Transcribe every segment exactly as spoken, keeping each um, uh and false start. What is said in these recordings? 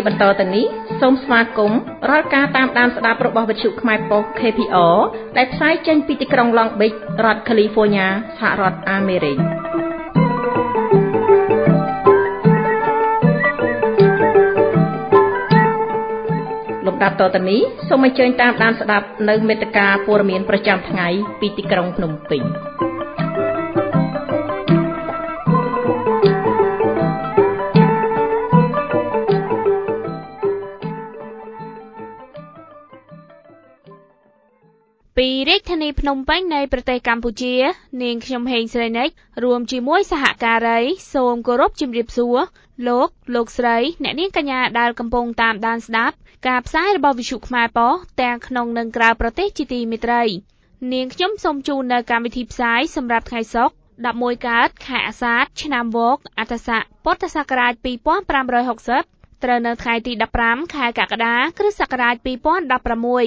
បន្តទៅនេះសូមស្វាគមន៍រាល់ការតាមដានស្ដាប់របស់វិទ្យុខ្មែរប៉ុស្តិ៍ K P R ដែលផ្សាយចេញពីទីក្រុង Long Beach រដ្ឋ California សហរដ្ឋអាមេរិកលំដាប់តទៅនេះសូមអញ្ជើញតាមដានស្ដាប់នៅមេត្តាព័ត៌មានប្រចាំថ្ងៃពីទីក្រុងភ្នំពេញពីរាជធានីភ្នំពេញនៃប្រទេសកម្ពុជានាងខ្ញុំហេងស្រីនិចរួមជាមួយសហការីសូមគោរពជម្រាបសួរលោកលោកស្រីអ្នកនាងកញ្ញាដែលកំពុងតាមដានស្ដាប់ការផ្សាយរបស់វិទ្យុខ្មែរប៉ុស្តិ៍ទាំងក្នុងនិងក្រៅប្រទេសជាទីមេត្រីនាងខ្ញុំសូមជូននៅកម្មវិធីផ្សាយសម្រាប់ថ្ងៃសុក្រដប់មួយកើតខែអាសាឍឆ្នាំវកអត្តស័កពុទ្ធសករាជពីរពាន់ប្រាំរយហកសិបត្រូវនៅថ្ងៃទីដប់ប្រាំខែកក្កដាគ្រិស្តសករាជពីរពាន់ដប់ប្រាំមួយ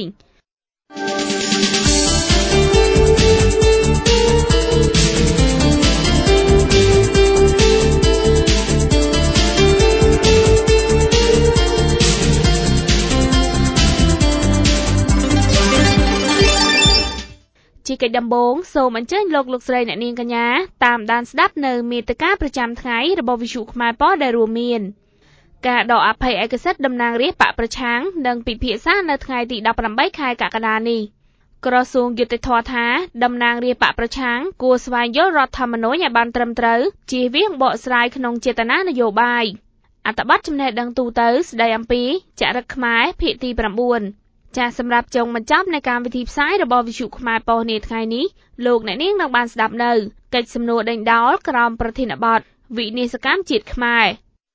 ជាកិច្ចដំបូងសូមអញ្ជើញលោកលោកស្រីអ្នកនាងកញ្ញាតាមដានស្ដាប់នៅមេត្តាប្រចាំថ្ងៃរបស់វិទ្យុខ្មែរប៉ុស្តិ៍ដែលរួមមានការដកអភ័យឯកសិទ្ធិតំណាងរាស្ត្របកប្រឆាំងនិងពិភាក្សានៅថ្ងៃទីដប់ប្រាំបីខែកក្កដានេះក្រសួងយុតិធម៌ថាតំណាងរាស្ត្របកប្រឆាំងគួរស្វែងយល់រដ្ឋធម្មនុញ្ញឲ្យបានត្រឹមត្រូវជៀសវាងបកស្រាយក្នុងចេតនានយោបាយអត្ថបទចំណេះដឹងទូទៅស្ដីអំពីចរិតខ្មែរភាគទីប្រាំបួនចាសសម្រាប់ចុងបញ្ចប់នៃកម្មវិធីផ្សាយរបស់វិទ្យុខ្មែរប៉ុស្តិ៍នាថ្ងៃនេះលោកអ្នកនាងនឹងបានស្ដាប់នៅកិច្ចសំណួរដេញដោលក្រោមប្រធានបទវិនាសកម្មជាតិខ្មែរ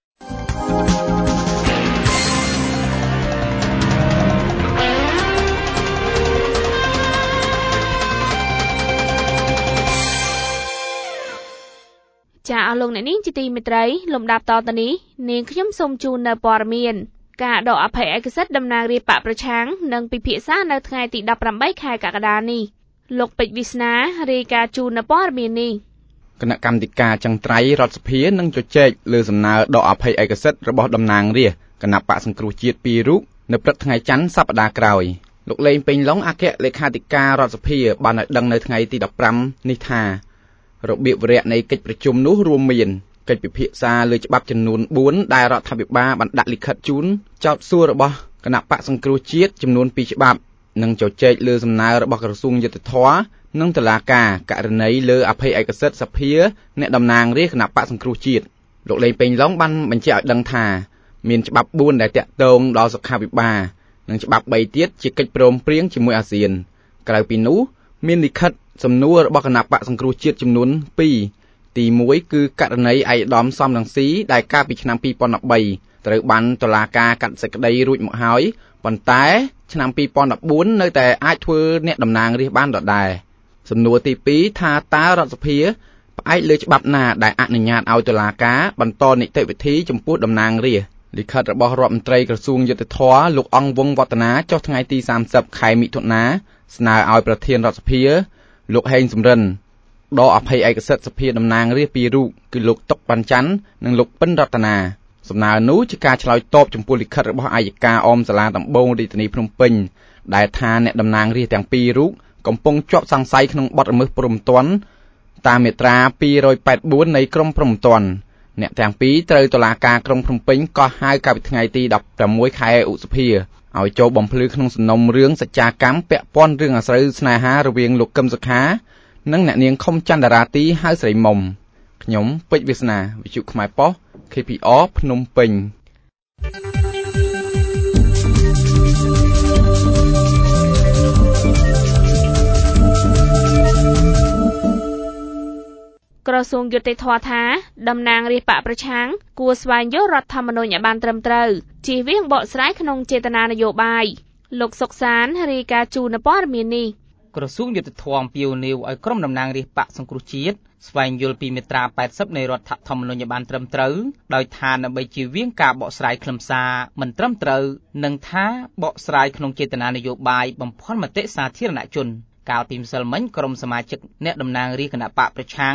ចាអស់លោកអ្នកនាងជាទីមេត្រីលំដាប់តទៅនេះនាងខ្ញុំសូមជូននៅព័ត៌មានការដកអភ័យឯកសិទ្ធិតំណាងរាស្ត្របកប្រឆាំងនិងពិភាក្សានៅថ្ងៃទីដប់ប្រាំបីខែកក្កដានេះលោកពេជ្រវាសនារាយការណ៍ជូននៅព័ត៌មាននេះគណៈកម្មាធិការចង្ត្រៃរដ្ឋសភានឹងជជែកលើសំណើដកអភ័យឯកសិទ្ធិរបស់តំណាងរាស្ត្រគណៈបកសង្គ្រោះជាតិពីររូបនៅព្រឹកថ្ងៃច័ន្ទសប្តាហ៍ក្រោយលោកលេងពេញឡុងអគ្គលេខាធិការរដ្ឋសភាបានឲ្យដឹងនៅថ្ងៃទីដប់ប្រាំនេះថារបៀបវរៈនៃកិច្ចប្រជុំនោះរួមមានកិច្ចពិភាក្សាលើច្បាប់ចំនួនបួនដែលរដ្ឋាភិបាលបានដាក់លិខិតជូនចោទសួររបស់គណៈបកសង្គ្រោះជាតិចំនួនពីរច្បាប់និងជជែកលើសំណើរបស់ក្រសួងយុតិធម៌និងតុលាការករណីលើអភ័យឯកសិទ្ធិសភាអ្នកតំណាងរាស្ត្រគណៈបកសង្គ្រោះជាតិលោកលេងពេញឡុងបានបញ្ជាក់ឲ្យដឹងថាមានច្បាប់បួនដែលតាក់ទងដល់សុខាភិបាលនិងច្បាប់បីទៀតជាកិច្ចព្រមព្រៀងជាមួយអាស៊ានក្រៅពីនោះមានលិខិតសំណួររបស់គណៈបកសង្គ្រោះជាតិចំនួនពីរទីមួយគឺករណីឯកឧត្តមសំរងស៊ីដែលកាលពីឆ្នាំពីរពាន់ដប់បីត្រូវបានតុលាការកាត់សេចក្តីរួចមកហើយប៉ុន្តែឆ្នាំពីរពាន់ដប់បួននៅតែអាចធ្វើអ្នកតំណាងរាស្ត្របានដដែលសំណួរទីពីរថាតើរដ្ឋសភាផ្អែកលើច្បាប់ណាដែលអនុញ្ញាតឲ្យតុលាការបន្តនីតិវិធីចំពោះតំណាងរាស្ត្រលិខិតរបស់រដ្ឋមន្ត្រីក្រសួងយុតិធម៌លោកអង្គវង្សវឌ្ឍនាចុះថ្ងៃទីសាមសិបខែមិថុនាស្នើឲ្យប្រធានរដ្ឋសភាលោកហេងសំរិនដកអភ័យឯកសិទ្ធិសភាតំណាងរាស្ត្រពីររូបគឺលោកតុកវណ្ណច័ន្ទនិងលោកពិនរតនាសំណើនោះជាការឆ្លើយតបចំពោះលិខិតរបស់អัยការអមសាលាដំបងរាជធានីភ្នំពេញដែលថាអ្នកតំណាងរាស្ត្រទាំងពីររូបកំពុងជាប់សង្ស័យក្នុងបទល្មើសព្រហ្មទណ្ឌតាមមាត្រាពីររយប៉ែតបួននៃក្រមព្រហ្មទណ្ឌអ្នកទាំងពីរត្រូវតុលាការក្រុងភ្នំពេញកោះហៅកាលពីថ្ងៃទីដប់ប្រាំមួយខែឧសភាឲ្យចូលបំភ្លឺក្នុងសំណុំរឿងសច្ចាកម្មពាក់ព័ន្ធរឿងអាស្រូវស្នេហារវាងលោកកឹមសុខានិងអ្នកនាងខុមចន្ទរាទីហៅស្រីមុំខ្ញុំពេជ្រវាសនាវិទ្យុខ្មែរប៉ុស្តិ៍ K P R ភ្នំពេញក្រសួងយុតិធម៌ថាតំណាងរាស្ត្របកប្រឆាំងគួរស្វែងយល់រដ្ឋធម្មនុញ្ញឲ្យបានត្រឹមត្រូវជៀសវាងបកស្រាយក្នុងចេតនានយោបាយលោកសុកសានរាយការណ៍ជូននៅព័ត៌មាននេះក្រសួងយុតិធម៌ពាវនាវឲ្យក្រុមតំណាងរាស្ត្របកសង្គ្រោះជាតិស្វែងយល់ពីមាត្រាប៉ែតសិបនៃរដ្ឋធម្មនុញ្ញឲ្យបានត្រឹមត្រូវដោយថាដើម្បីជៀសវាងការបកស្រាយខ្លឹមសារមិនត្រឹមត្រូវនិងថាបកស្រាយក្នុងចេតនានយោបាយបំភាន់មតិសាធារណជនកាលពីម្សិលមិញក្រុមសមាជិកអ្នកតំណាងរាស្ត្រគណៈបកប្រឆាំង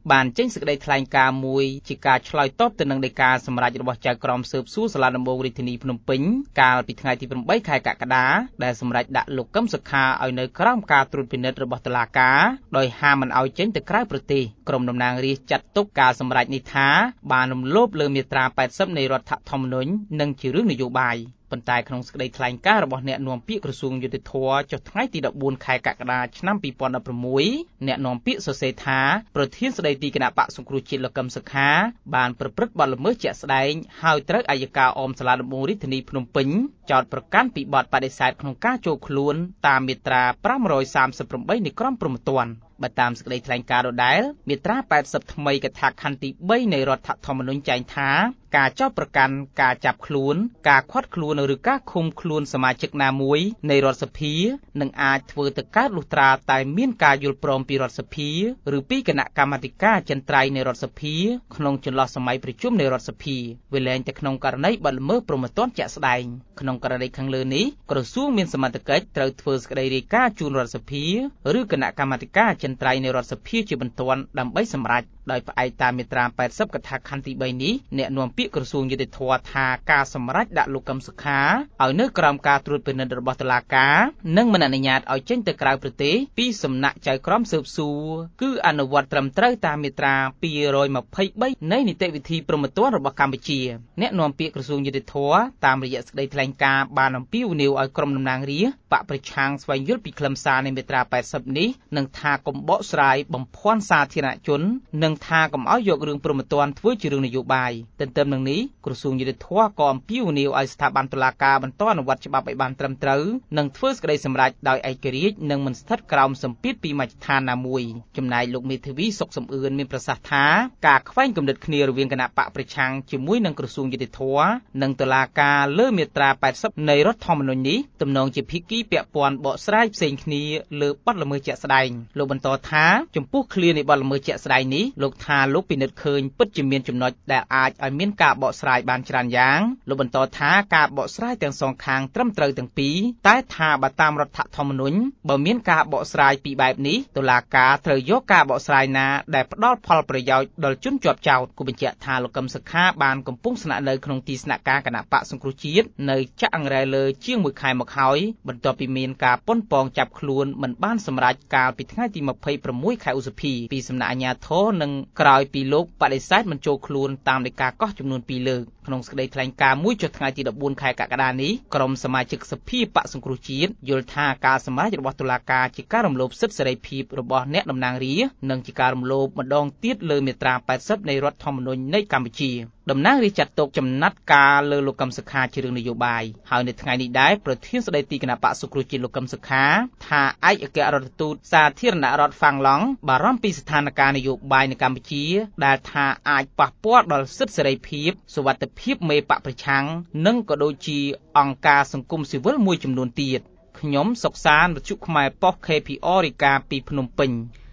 បានចេញសេចក្តីថ្លែងការណ៍មួយជាការឆ្លើយតបទៅនឹងដីកាសម្រេចរបស់ចៅក្រមស៊ើបសួរសាលាដំបូងរាជធានីភ្នំពេញកាលពីថ្ងៃទីប្រាំបីខែកក្កដាដែលសម្រេចដាក់លោកកឹមសុខាឲ្យនៅក្រោមការត្រួតពិនិត្យរបស់តុលាការដោយហាមមិនឲ្យចេញទៅក្រៅប្រទេសក្រុមតំណាងរាស្ត្រចាត់ទុកការសម្រេចនេះថាបានរំលោភលើមាត្រាแปดสิบនៃរដ្ឋធម្មនុញ្ញនិងជារឿងនយោបាយប៉ុន្តែក្នុងសេចក្តីថ្លែងការណ៍របស់អ្នកនាំពាក្យក្រសួងយុតិធម៌ចុះថ្ងៃទីដប់បួនខែកក្កដាឆ្នាំពីរពាន់ដប់ប្រាំមួយអ្នកនាំពាក្យសរសេរថាប្រធានស្តីទីគណៈបក្សសង្គ្រោះជាតិលោកកឹមសុខាបានប្រព្រឹត្តបទល្មើសជាក់ស្ដែងហើយត្រូវអัยការអមសាលាដំបងរាជធានីភ្នំពេញចោទប្រកាន់ពីបទបដិសេធក្នុងការចូលខ្លួនតាមមាត្រាប្រាំរយសាមសិបប្រាំបីនៃក្រមព្រហ្មទណ្ឌបើតាមសេចក្តីថ្លែងការណ៍ដដែលមាត្រាแปดสิบថ្មីកថាខណ្ឌទីបីនៃរដ្ឋធម្មនុញ្ញចែងថាការចោទប្រកាន់ការចាប់ខ្លួនការឃាត់ខ្លួនឬការឃុំខ្លួនសមាជិកណាមួយនៃរដ្ឋសភានឹងអាចធ្វើទៅកើតលុះត្រាតែមានការយល់ព្រមពីរដ្ឋសភាឬពីគណៈកម្មាធិការអចិន្ត្រៃយ៍នៃរដ្ឋសភាក្នុងចន្លោះសម័យប្រជុំនៃរដ្ឋសភាវាលែងតែក្នុងករណីបទល្មើសព្រហ្មទណ្ឌជាក់ស្ដែងក្នុងករណីខាងលើនេះក្រសួងមានសមត្ថកិច្ចត្រូវធ្វើសេចក្តីរាយការណ៍ជូនរដ្ឋសភាឬគណៈកម្មាធិការអចិន្ត្រៃយ៍នៃរដ្ឋសភាជាបន្ទាន់ដើម្បីសម្រេចដោយផ្អែកតាមមាត្រាแปดสิบកថាខណ្ឌទីបីនេះអ្នកនាំពាក្យក្រសួងយុតិធម៌ថាការសម្រេចដាក់លោកកឹមសុខាឲ្យនៅក្រោមការត្រួតពិនិត្យរបស់តុលាការនិងមិនអនុញ្ញាតឲ្យចេញទៅក្រៅប្រទេសពីសំណាក់ចៅក្រមស៊ើបសួរគឺអនុវត្តត្រឹមត្រូវតាមមាត្រាពីររយម្ភៃបីនៃនីតិវិធីព្រហ្មទណ្ឌរបស់កម្ពុជាអ្នកនាំពាក្យក្រសួងយុតិធម៌តាមរយៈសេចក្តីថ្លែងការណ៍បានអំពាវនាវឲ្យក្រុមតំណាងរាស្ត្របកប្រឆាំងស្វែងយល់ពីខ្លឹមសារនៃមាត្រាแปดสิบនេះនិងថាកុំបកស្រាយបំភាន់សាធារណជននិងថាកុំឲ្យយករឿងព្រហ្មទណ្ឌធ្វើជារឿងនយោបាយទន្ទឹមនឹងនេះក្រសួងយុតិធម៌ក៏អំពាវនាវឲ្យស្ថាប័នតុលាការបន្តអនុវត្តច្បាប់ឲ្យបានត្រឹមត្រូវនិងធ្វើសេចក្តីសម្រេចដោយឯករាជ្យនិងមិនស្ថិតក្រោមសម្ពាធពីមជ្ឈដ្ឋានណាមួយចំណែកលោកមេធាវីសុកសំអឿនមានប្រសាសន៍ថាការខ្វែងគំនិតគ្នារវាងគណៈបកប្រឆាំងជាមួយនឹងក្រសួងយុតិធម៌និងតុលាការលើមាត្រាแปดสิบនៃរដ្ឋធម្មនុញ្ញនេះទំនងជាភាគីពាក់ព័ន្ធបកស្រាយផ្សេងគ្នាលើបទល្មើសជាក់ស្ដែងលោកបន្តថាចំពោះឃ្លានៃបទល្មើសជាក់ស្ដែងនេះលោកថាលោកពិនិត្យឃើញពិតជាមានចំណុចដែលអាចឲ្យមានការបកស្រាយបានច្រើនយ៉ាងលោកបន្តថាការបកស្រាយទាំងសងខាងត្រឹមត្រូវទាំងពីរតែថាបើតាមរដ្ឋធម្មនុញ្ញបើមានការបកស្រាយពីបែបនេះតុលាការត្រូវយកការបកស្រាយណាដែលផ្ដល់ផលប្រយោជន៍ដល់ជនជាប់ចោទគូបញ្ជាក់ថាលោកកឹមសុខាបានកំពុងស្នាក់នៅក្នុងទីស្នាក់ការគណៈបកសង្គ្រោះជាតិនៅចាក់អង្រែលើជាងមួយខែមកហើយបន្ទាប់ពីមានការប៉ុនប៉ងចាប់ខ្លួនមិនបានសម្រេចកាលពីថ្ងៃទីម្ភៃប្រាំមួយខែឧសភាពីសំណាក់អាជ្ញាធរនិងក្រោយពីលោកបដិសេធមិនចូលខ្លួនតាមដីកាកោះចំនួនពីរលើកក្នុងសេចក្តីថ្លែងការណ៍មួយចុះថ្ងៃទីដប់បួនខែកក្កដានេះក្រុមសមាជិកសភាបកសង្គ្រោះជាតិយល់ថាការសម្រេចរបស់តុលាការជាការរំលោភសិទ្ធិសេរីភាពរបស់អ្នកតំណាងរាស្ត្រនិងជាការរំលោភម្ដងទៀតលើមាត្រាแปดสิบនៃរដ្ឋធម្មនុញ្ញនៃកម្ពុជាតំណាងរាស្ត្រចាត់ទុកចំណាត់ការលើលោកកឹមសុខាជារឿងនយោបាយហើយនៅថ្ងៃនេះដែរប្រធានស្ដីទីគណៈបក្សសង្គ្រោះជាតិលោកកឹមសុខាថាឯកអគ្គរដ្ឋទូតសាធារណរដ្ឋហ្វាំងឡង់បារម្ភពីស្ថានភាពនយោបាយនៅកម្ពុជាដែលថាអាចប៉ះពាល់ដល់សិទ្ធិសេរីភាពសុវត្ថិភាពមេបកប្រឆាំងនិងក៏ដូចជាអង្គការសង្គមស៊ីវិលមួយចំនួនទៀតខ្ញុំសុកសានវិទ្យុខ្មែរប៉ុស្តិ៍ ខេ ភី អ រាយការណ៍ពីភ្នំពេញ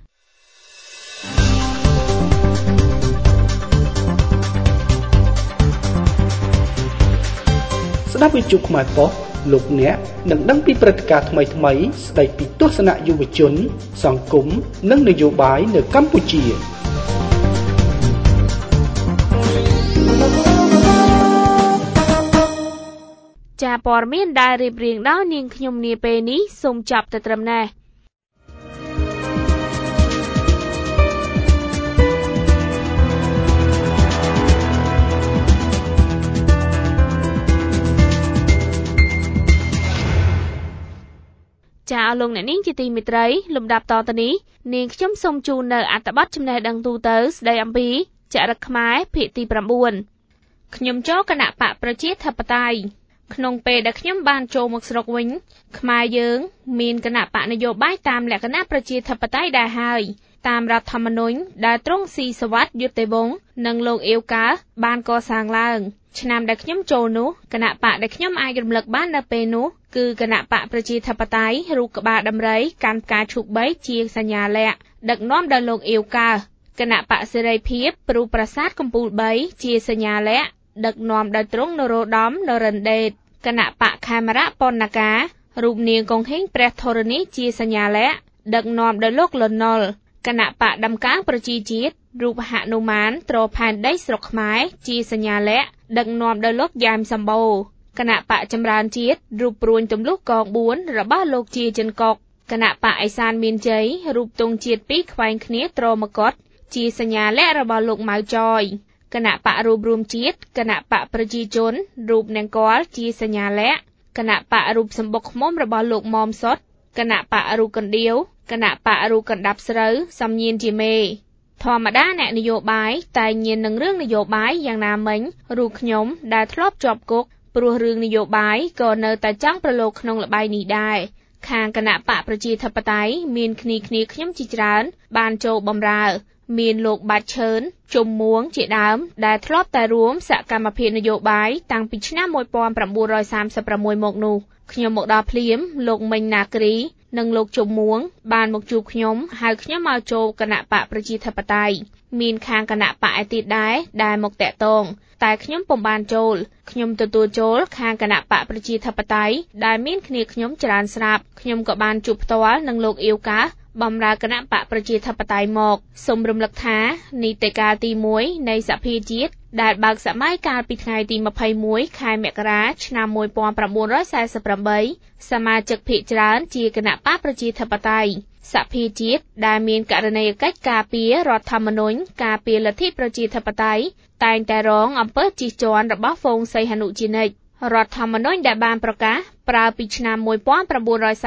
ស្ដាប់វិទ្យុខ្មែរប៉ុស្តិ៍លោកអ្នកនឹងដឹងពីព្រឹត្តិការណ៍ថ្មីៗស្ដីពីទស្សនៈយុវជនសង្គមនិងនយោបាយនៅកម្ពុជាចាព័ត៌មានដែលរៀបរៀងដោយនាងខ្ញុំនាពេលនេះសូមចាប់តែត្រឹមនេះចាអរលោកអ្នកនាងជាទីមេត្រីលំដាប់តទៅនេះនាងខ្ញុំសូមជូននៅអត្ថបទចំណេះដឹងទូទៅស្ដីអំពីចរិតខ្មែរភាគទីប្រាំបួនខ្ញុំចូលគណៈបកប្រជាធិបតេយ្យក្នុងពេលដែលខ្ញុំបានចូលមកស្រុកវិញខ្មែរយើងមានគណៈបកនយោបាយតាមលក្ខណៈប្រជាធិបតេយ្យដែរហើយតាមរដ្ឋធម្មនុញ្ញដែលទ្រង់ស៊ីសវត្តយុត្តិវង្សនិងលោកអៀវកើបានកសាងឡើងឆ្នាំដែលខ្ញុំចូលនោះគណៈបកដែលខ្ញុំអាចរំលឹកបាននៅពេលនោះគឺគណៈបកប្រជាធិបតេយ្យរូបក្បាលដំរីកាន់ផ្កាឈូកបីជាសញ្ញាល័ក្ខដឹកនាំដោយលោកអៀវកើគណៈបកសេរីភាពព្រូប្រាសាទកំពូលបីជាសញ្ញាល័ក្ខដឹកនាំដោយទ្រង់នរោត្តមនរិនដេតគណៈបកខេមរៈបណ្ណការរូបនាងកុងហេងព្រះធរណីជាសញ្ញាល័ក្ខដឹកនាំដោយលោកលន់នល់គណៈបកដំកើងប្រជាជាតិរូបហនុមានត្រផែនដីស្រុកខ្មែរជាសញ្ញាល័ក្ខណ៍ដឹកនាំដោយលោកយ៉ែមសម្បូរគណៈបកចម្រើនជាតិរូបព្រួញទម្លុះកងបួនរបស់លោកជាចិនកុកគណៈបកអេសានមានជ័យរូបទង់ជាតិពីរខ្វែងគ្នាត្រមកុដជាសញ្ញាល័ក្ខណ៍របស់លោកម៉ៅចយគណៈបករូបរួមជាតិគណៈបកប្រជាជនរូបនង្គ័លជាសញ្ញាល័ក្ខណ៍គណៈបករូបសម្បុកឃ្មុំរបស់លោកមុំសុតគណៈបករូបកណ្ដៀវគណៈបករូបកណ្ដាប់ស្រូវសំញៀនជាមេធម្មតាអ្នកនយោបាយតែញៀននឹងរឿងនយោបាយយ៉ាងណាមិញរូបខ្ញុំដែលធ្លាប់ជាប់គុកព្រោះរឿងនយោបាយក៏នៅតែចង់ប្រឡូកក្នុងល្បែងនេះដែរខាងគណៈបកប្រជាធិបតេយ្យមានគ្នាគ្នាខ្ញុំជាច្រើនបានចូលបម្រើមានលោកបាច់ឈើនជុំមួងជាដើមដែលធ្លាប់តែរួមសកម្មភាពនយោបាយតាំងពីឆ្នាំmột nghìn chín trăm ba mươi sáuមកនោះខ្ញុំមកដល់ភ្លាមលោកមិញណាគ្រីនិងលោកជុំមួងបានមកជួបខ្ញុំហៅខ្ញុំមកចូលគណៈបកប្រជាធិបតេយ្យមានខាងគណៈបកឯទៀតដែរដែលមកតាក់ទងតែខ្ញុំពុំបានចូលខ្ញុំទទួលចូលខាងគណៈបកប្រជាធិបតេយ្យដែលមានគ្នាខ្ញុំច្រើនស្រាប់ខ្ញុំក៏បានជួបផ្ទាល់នឹងលោកអៀវកាបម្រើគណៈបកប្រជាធិបតេយ្យមកសូមរំលឹកថានីតិកាលទីមួយនៃសភាជាតិដែលបើកសម័យកាលពីថ្ងៃទីម្ភៃមួយខែមករាឆ្នាំmột nghìn chín trăm bốn mươi támសមាជិកភាគច្រើនជាគណៈបកប្រជាធិបតេយ្យសភាជាតិដែលមានករណីកិច្ចការពាររដ្ឋធម្មនុញ្ញការពារលទ្ធិប្រជាធិបតេយ្យតែងតែរងអំពើជិះជាន់របស់ហ្វូងសីហនុជានិច្ចរដ្ឋធម្មនុញ្ញដែលបានប្រកាសប្រើពីឆ្នាំmột nghìn chín trăm bốn mươi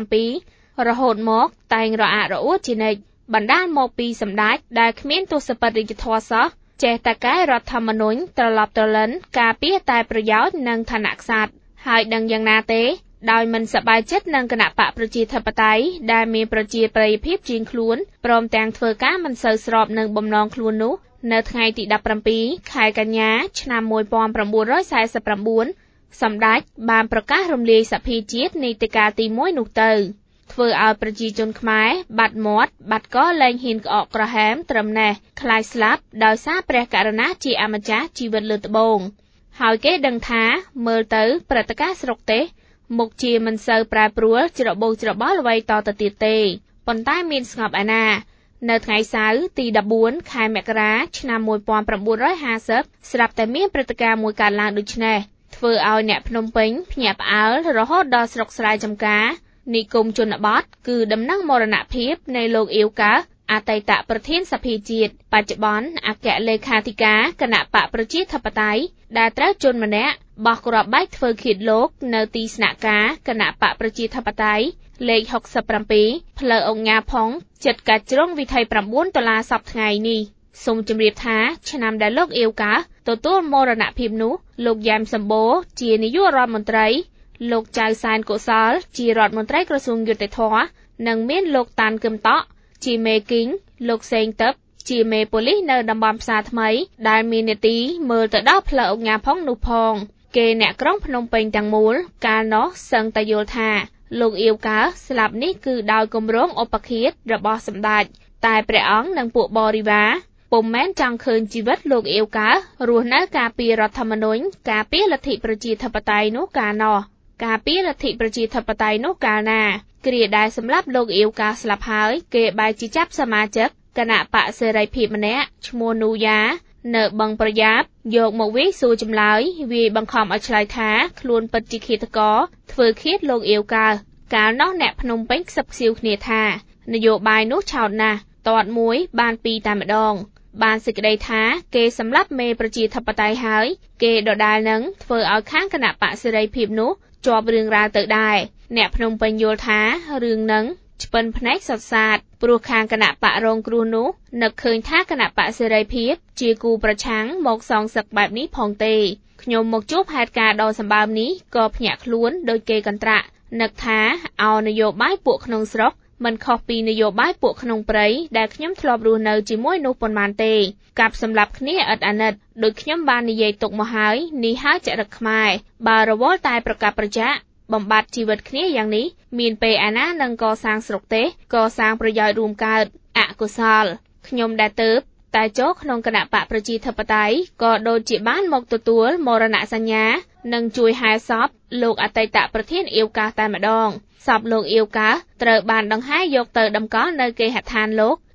bảyរហូតមកតែងរអាក់រអួលជានិច្ចបណ្ដាលមកពីសម្ដេចដែលគ្មានទស្សបរិយធម៌សោះចេះតែកែរដ្ឋធម្មនុញ្ញត្រឡប់ត្រលិនការពារតែប្រយោជន៍និងឋានៈក្សត្រហើយដឹងយ៉ាងណាទេដោយមិនសប្បាយចិត្តនឹងគណៈបកប្រជាធិបតេយ្យដែលមានប្រជាប្រិយភាពជាងខ្លួនព្រមទាំងធ្វើការមិនសូវស្របនឹងបំណងខ្លួននោះនៅថ្ងៃទីដប់ប្រាំពីរខែកញ្ញាឆ្នាំmột nghìn chín trăm bốn mươi chínសម្ដេចបានប្រកាសរំលាយសភាជាតិនីតិកាលទីមួយនោះទៅធ្វើឲ្យប្រជាជនខ្មែរបាត់មាត់បាត់កលែងហ៊ានក្អកក្រហមត្រឹមណេះខ្លាចស្លាប់ដោយសារព្រះករុណាជាអម្ចាស់ជីវិតលើត្បូងហើយគេដឹងថាមើលទៅព្រឹត្តិការណ៍ស្រុកទេសមុខជាមិនសូវប្រែប្រួលច្របូកច្របល់អ្វីតទៅទៀតទេប៉ុន្តែមានស្ងប់ឯណានៅថ្ងៃសៅរ៍ទីដប់បួនខែមករាឆ្នាំmột nghìn chín trămห้าสิบស្រាប់តែមានព្រឹត្តិការណ៍មួយកើតឡើងដូចនេះធ្វើឲ្យអ្នកភ្នំពេញភ្ញាក់ផ្អើលរហូតដល់ស្រុកស្រែចំការនិគមជនបទគឺដំណឹងមរណភាពនៃលោកអៀវកាអតីតប្រធានសភាជាតិបច្ចុប្បន្នអគ្គលេខាធិការគណៈបកប្រជាធិបតេយ្យដែលត្រូវជនម្នាក់បោះគ្រាប់បែកធ្វើឃាតលោកនៅទីស្នាក់ការគណៈបកប្រជាធិបតេយ្យលេខหกสิบเจ็ดផ្លូវអង្គញាផងចិត្តកាច់ជ្រុងវិថី9ដុល្លារសប្តាហ៍ថ្ងៃនេះសូមជម្រាបថាឆ្នាំដែលលោកអៀវកាទទួលមរណភាពនោះលោកយ៉ែមសម្បូរជានាយករដ្ឋមន្ត្រីលោកចៅសែនកុសលជារដ្ឋមន្ត្រីក្រសួងយុតិធម៌និងមានលោកតានកឹមតក់ជាមេគីងលោកសេងទឹកជាមេប៉ូលីសនៅតំបន់ផ្សារថ្មីដែលមាននីតិមើលទៅដល់ផ្លូវអង្គញាផងនោះផងគេអ្នកក្រុងភ្នំពេញទាំងមូលកាលនោះសឹងតែយល់ថាលោកអៀវកាស្លាប់នេះគឺដោយគម្រោងឧបឃាតរបស់សម្ដេចតែព្រះអង្គនិងពួកបរិវារពុំមែនចង់ឃើញជីវិតលោកអៀវការស់នៅការពាររដ្ឋធម្មនុញ្ញការពារលទ្ធិប្រជាធិបតេយ្យនោះកាលនោះការពារលទ្ធិប្រជាធិបតេយ្យនោះកាលណាគ្រាដែលសម្រាប់លោកអៀវកាស្លាប់ហើយគេបែរជាចាប់សមាជិកគណៈបកសេរីភាពម្នាក់ឈ្មោះនូយ៉ានៅបឹងប្រយ៉ាប់យកមកវាយសួរចម្លើយវាយបង្ខំឲ្យឆ្លើយថាខ្លួនពិតជាឃាតករធ្វើឃាតលោកអៀវកាកាលនោះអ្នកភ្នំពេញខ្សឹបខ្សៀវគ្នាថានយោបាយនោះឆោតណាស់តតមួយបានពីរតែម្ដងបានសេចក្តីថាគេសម្លាប់មេប្រជាធិបតេយ្យហើយគេដដែលនឹងធ្វើឲ្យខាងគណៈបកសេរីភាពនោះជាប់រឿងរ៉ាវទៅដែរអ្នកភ្នំពេញយល់ថារឿងនឹងឆ្ពិនភ្នែកសត្វសាទព្រោះខាងគណៈបករងគ្រោះនោះនឹកឃើញថាគណៈបកសេរីភាពជាគូប្រឆាំងមកសងសឹកបែបនេះផងទេខ្ញុំមកជួបហេតុការណ៍ដ៏សម្បើមនេះក៏ភ្ញាក់ខ្លួនដោយគេកន្ត្រាក់នឹកថាអោនយោបាយពួកក្នុងស្រុកមិនខុសពីនយោបាយពួកក្នុងព្រៃដែលខ្ញុំធ្លាប់រស់នៅជាមួយនោះប៉ុន្មានទេកាប់សម្លាប់គ្នាឥតអាណិតដោយខ្ញុំបាននិយាយទុកមកហើយនេះហើយចរិតខ្មែរបើរវល់តែប្រកាសប្រចាក់បំបត្តិជីវិតគ្នាយ៉ាងនេះមានពេលឯណានឹងកសាងស្រុកទេកសាងប្រយោជន៍រួមកើតអកុសលខ្ញុំដែលទៅតែចូលក្នុងគណៈបកប្រជាធិបតេយ្យក៏ដូចជាបានមកទទួលមរណសញ្ញានិងជួយហែសពលោកអតីតប្រធានអៀវកាតែម្ដងសពលោកអៀវកាត្រូវបានដង្ហែយកទៅតម្កល់នៅគេហដ្ឋានលោក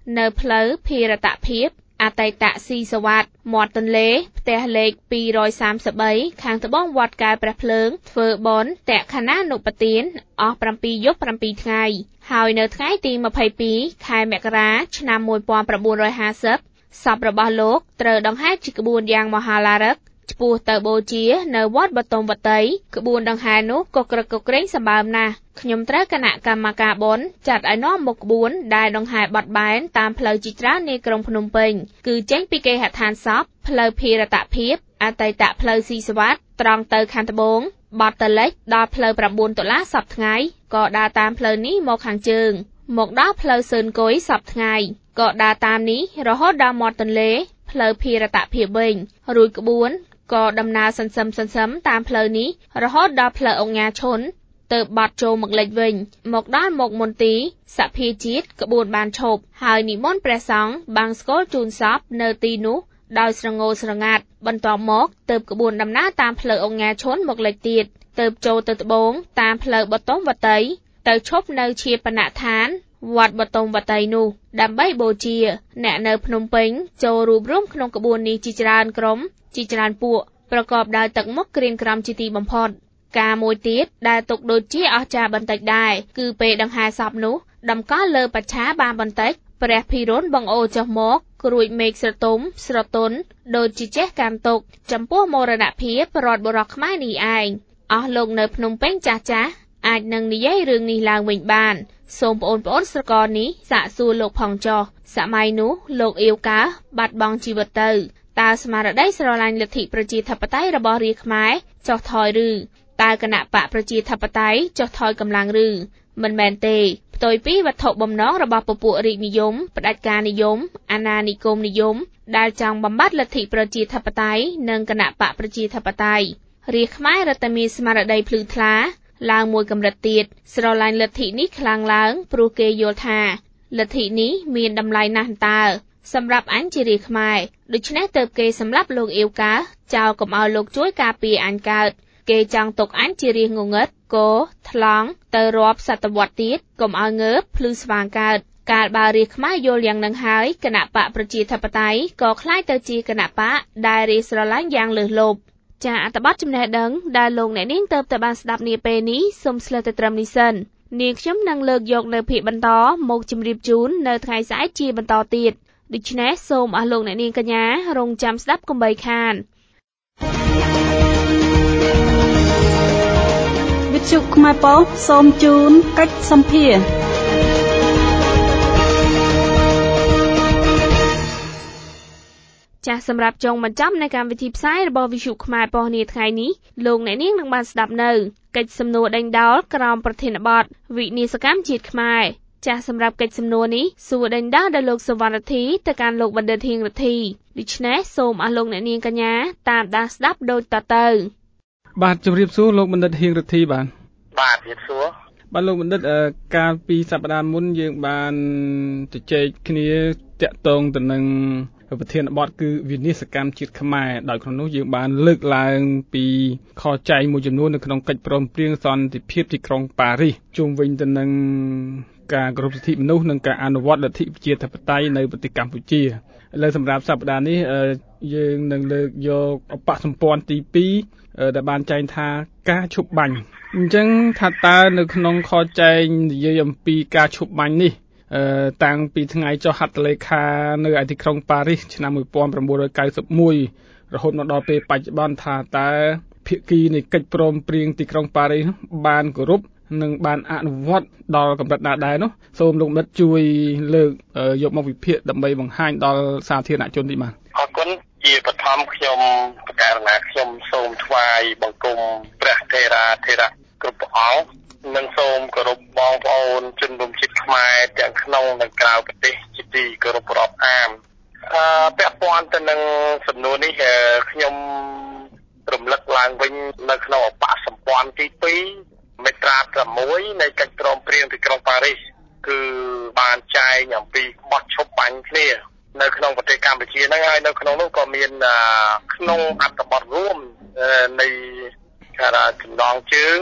នៅផ្លូវភារតភាពអតីតស៊ីសវត្តមាត់ទន្លេផ្ទះលេខពីរសามสิบបីខាងត្បូងវត្តកែព្រះភ្លើងធ្វើបុណ្យតក្ខណានុប្បទានអស់ប្រាំពីរយប់ប្រាំពីរថ្ងៃហើយនៅថ្ងៃទីម្ភៃពីរខែមករាឆ្នាំmột nghìn chín trămห้าสิบសពរបស់លោកត្រូវដង្ហែជាក្បួនយ៉ាងមហាឡារឹកឆ្ពោះទៅបូជានៅវត្តបតុមវតីក្បួនដង្ហែនោះក៏ក្រឹកក៏ក្រែងសម្បើមណាស់ខ្ញុំត្រូវគណៈកម្មការបុណ្យចាត់ឲ្យនាំមុខក្បួនដែលដង្ហែបត់បែនតាមផ្លូវជាច្រើននៃក្រុងភ្នំពេញគឺចេញពីគេហដ្ឋានសពផ្លូវភារតភាពអតីតផ្លូវស៊ីសវត្តត្រង់ទៅខាងត្បូងបត់ទៅលិចដល់ផ្លូវ9តុលាសប្តាហ៍ថ្ងៃក៏ដើរតាមផ្លូវនេះមកខាងជើងមកដល់ផ្លូវសឿនគយសប្តាហ៍ថ្ងៃក៏ដើរតាមនេះរហូតដល់មាត់ទន្លេផ្លូវភារតភាពវិញរួចក្បួនក៏ដំណើរសន្សឹមសន្សឹមតាមផ្លូវនេះរហូតដល់ផ្លូវអង្គញាឈុនទៅបត់ចូលមកលិចវិញមកដល់មុខមន្ទីរសភាជាតិក្បួនបានឈប់ហើយនិមន្តព្រះសង្ឃបាំងស្គរជូនសពនៅទីនោះដោយស្រងោស្រងាត់បន្ទាប់មកទៅក្បួនដំណើរតាមផ្លូវអង្គញាឈុនមកលិចទៀតទៅចូលទៅត្បូងតាមផ្លូវបតុមវតីទៅឈប់នៅជាបណដ្ឋានវត្តបតុមវតីនោះដើម្បីបូជាអ្នកនៅភ្នំពេញចូលរួបរមក្នុងក្បួននេះជាច្រើនក្រុមជាច្រើនពួកប្រកបដោយទឹកមុខក្រៀមក្រំជាទីបំផុតការមួយទៀតដែលទុកដូចជាអស្ចារ្យបន្តិចដែរគឺពេលដង្ហែសពនោះតម្កល់លើបច្ឆាបានបន្តិចព្រះភិរុនបង្អូរចុះមកគ្រួចមេឃស្រទុំស្រទន់ដូចជាចេះកាន់ទុកចំពោះមរណភាពរដ្ឋបុរសខ្មែរនេះឯងអស់លោកនៅភ្នំពេញចាស់ចាស់អាចនឹងនិយាយរឿងនេះឡើងវិញបានសូមបងប្អូនស្រករនេះសាកសួរលោកផងចុះសម័យនោះលោកអៀវកើបាត់បង់ជីវិតទៅតើស្មារតីស្រឡាញ់លទ្ធិប្រជាធិបតេយ្យរបស់រាជខ្មែរចុះថយឬតើគណៈបកប្រជាធិបតេយ្យចុះថយកម្លាំងឬមិនមែនទេផ្ទុយពីវត្ថុបំណងរបស់ពពួករាជនិយមផ្ដាច់ការនិយមអាណានិគមនិយមដែលចង់បំបត្តិលទ្ធិប្រជាធិបតេយ្យនិងគណៈបកប្រជាធិបតេយ្យរាជខ្មែររត់តែមានស្មារតីភ្លឺថ្លាឡើងមួយកម្រិតទៀតស្រឡាញ់លទ្ធិនេះខ្លាំងឡើងព្រោះគេយល់ថាលទ្ធិនេះមានតម្លៃណាស់តើសម្រាប់អញជារាជខ្មែរដូច្នេះទើបគេសម្លាប់លោកអៀវកើចោលកុំឲ្យលោកជួយការពារអញកើតគេចង់ទុកអញជារាជងងឹតគោថ្លង់ទៅរាប់សតវត្សទៀតកុំឲ្យងើបភ្លឺស្វាងកើតកាលបើរាជខ្មែរយល់យ៉ាងនឹងហើយគណៈបកប្រជាធិបតេយ្យក៏คล้ายទៅជាគណៈបកដែលរាជស្រឡាញ់យ៉ាងលើសលប់ចាអត្ថបទចំណេះដឹងដែលលោកអ្នកនាងទៅតែបានស្ដាប់នាពេលនេះសូមស្លេះទៅត្រឹមនេះសិននាងខ្ញុំនឹងលើកយកនៅភាគបន្តមកជម្រាបជូននៅថ្ងៃស្អែកជាបន្តទៀតដូច្នេះសូមអស់លោកអ្នកនាងកញ្ញារងចាំស្ដាប់កុំបីខានវិទ្យុខ្មែរប៉ុស្តិ៍សូមជូនកិច្ចសម្ភារចាសសម្រាប់ចុងបញ្ចប់នៃកម្មវិធីផ្សាយរបស់វិទ្យុខ្មែរប៉ុស្តិ៍នាថ្ងៃនេះលោកអ្នកនាងនឹងបានស្ដាប់នៅកិច្ចសំណួរដេញដោលក្រោមប្រធានបទវិនិស្សកម្មជាតិខ្មែរចាសសម្រាប់កិច្ចសំណួរនេះសួរដេញដោលដល់លោកសវណ្ណធីទៅកាន់លោកបណ្ឌិតហៀងរទ្ធីដូច្នេះសូមអស់លោកអ្នកនាងកញ្ញាតាមដានស្ដាប់ដូចតទៅបាទជម្រាបសួរលោកបណ្ឌិតហៀងរទ្ធីបាទបាទជម្រាបសួរបាទលោកបណ្ឌិតកាលពីសប្តាហ៍មុនយើងបានជជែកគ្នាតាក់ទងទៅនឹងប្រធានបទគឺវិនិស្សកម្មជាតិខ្មែរដោយក្នុងនោះយើងបានលើកឡើងពីខចែងមួយចំនួននៅក្នុងកិច្ចព្រមព្រៀងសន្តិភាពទីក្រុងប៉ារីសជុំវិញទៅនឹងការគោរពសិទ្ធិមនុស្សនិងការអនុវត្តលទ្ធិប្រជាធិបតេយ្យនៅប្រទេសកម្ពុជាឥឡូវសម្រាប់សប្តាហ៍នេះយើងនឹងលើកយកឧបសម្ព័ន្ធទីពីរដែលបានចែងថាការឈប់បាញ់អញ្ចឹងថាតើនៅក្នុងខចែងនិយាយអំពីការឈប់បាញ់នេះអឺតាំងពីថ្ងៃចុះហត្ថលេខានៅឯទីក្រុងប៉ារីសឆ្នាំmột nghìn chín trăm chín mươi mốtរហូតមកដល់ពេលបច្ចុប្បន្នថាតើភាគីនៃកិច្ចព្រមព្រៀងទីក្រុងប៉ារីសបានគោរពនិងបានអនុវត្តដល់កម្រិតណាដែរនោះសូមលោកមិត្តជួយលើកយកមកវិភាគដើម្បីបង្ហាញដល់សាធារណជននេះបាទអរគុណជាបឋមខ្ញុំប្រកាសណាខ្ញុំសូមថ្វាយបង្គំព្រះថេរាធេរៈគ្រប់ព្រះអង្គនិងសូមគោរពបងប្អូនជនរួមជាតិខ្មែរទាំងក្នុងនិងក្រៅប្រទេសជាទីគោរពរាប់អានអឺពាក់ព័ន្ធទៅនឹងសំណួរនេះខ្ញុំរំលឹកឡើងវិញនៅក្នុងឧបសម្ព័ន្ធទីពីរមេត្រាប្រាំមួយនៃកិច្ចព្រមព្រៀងទីក្រុងប៉ារីសគឺបានចែងអំពីបទឈប់បាញ់គ្នានៅក្នុងប្រទេសកម្ពុជាហ្នឹងហើយនៅក្នុងនោះក៏មានក្នុងអត្ថបទរួមនៃការចំណងជើង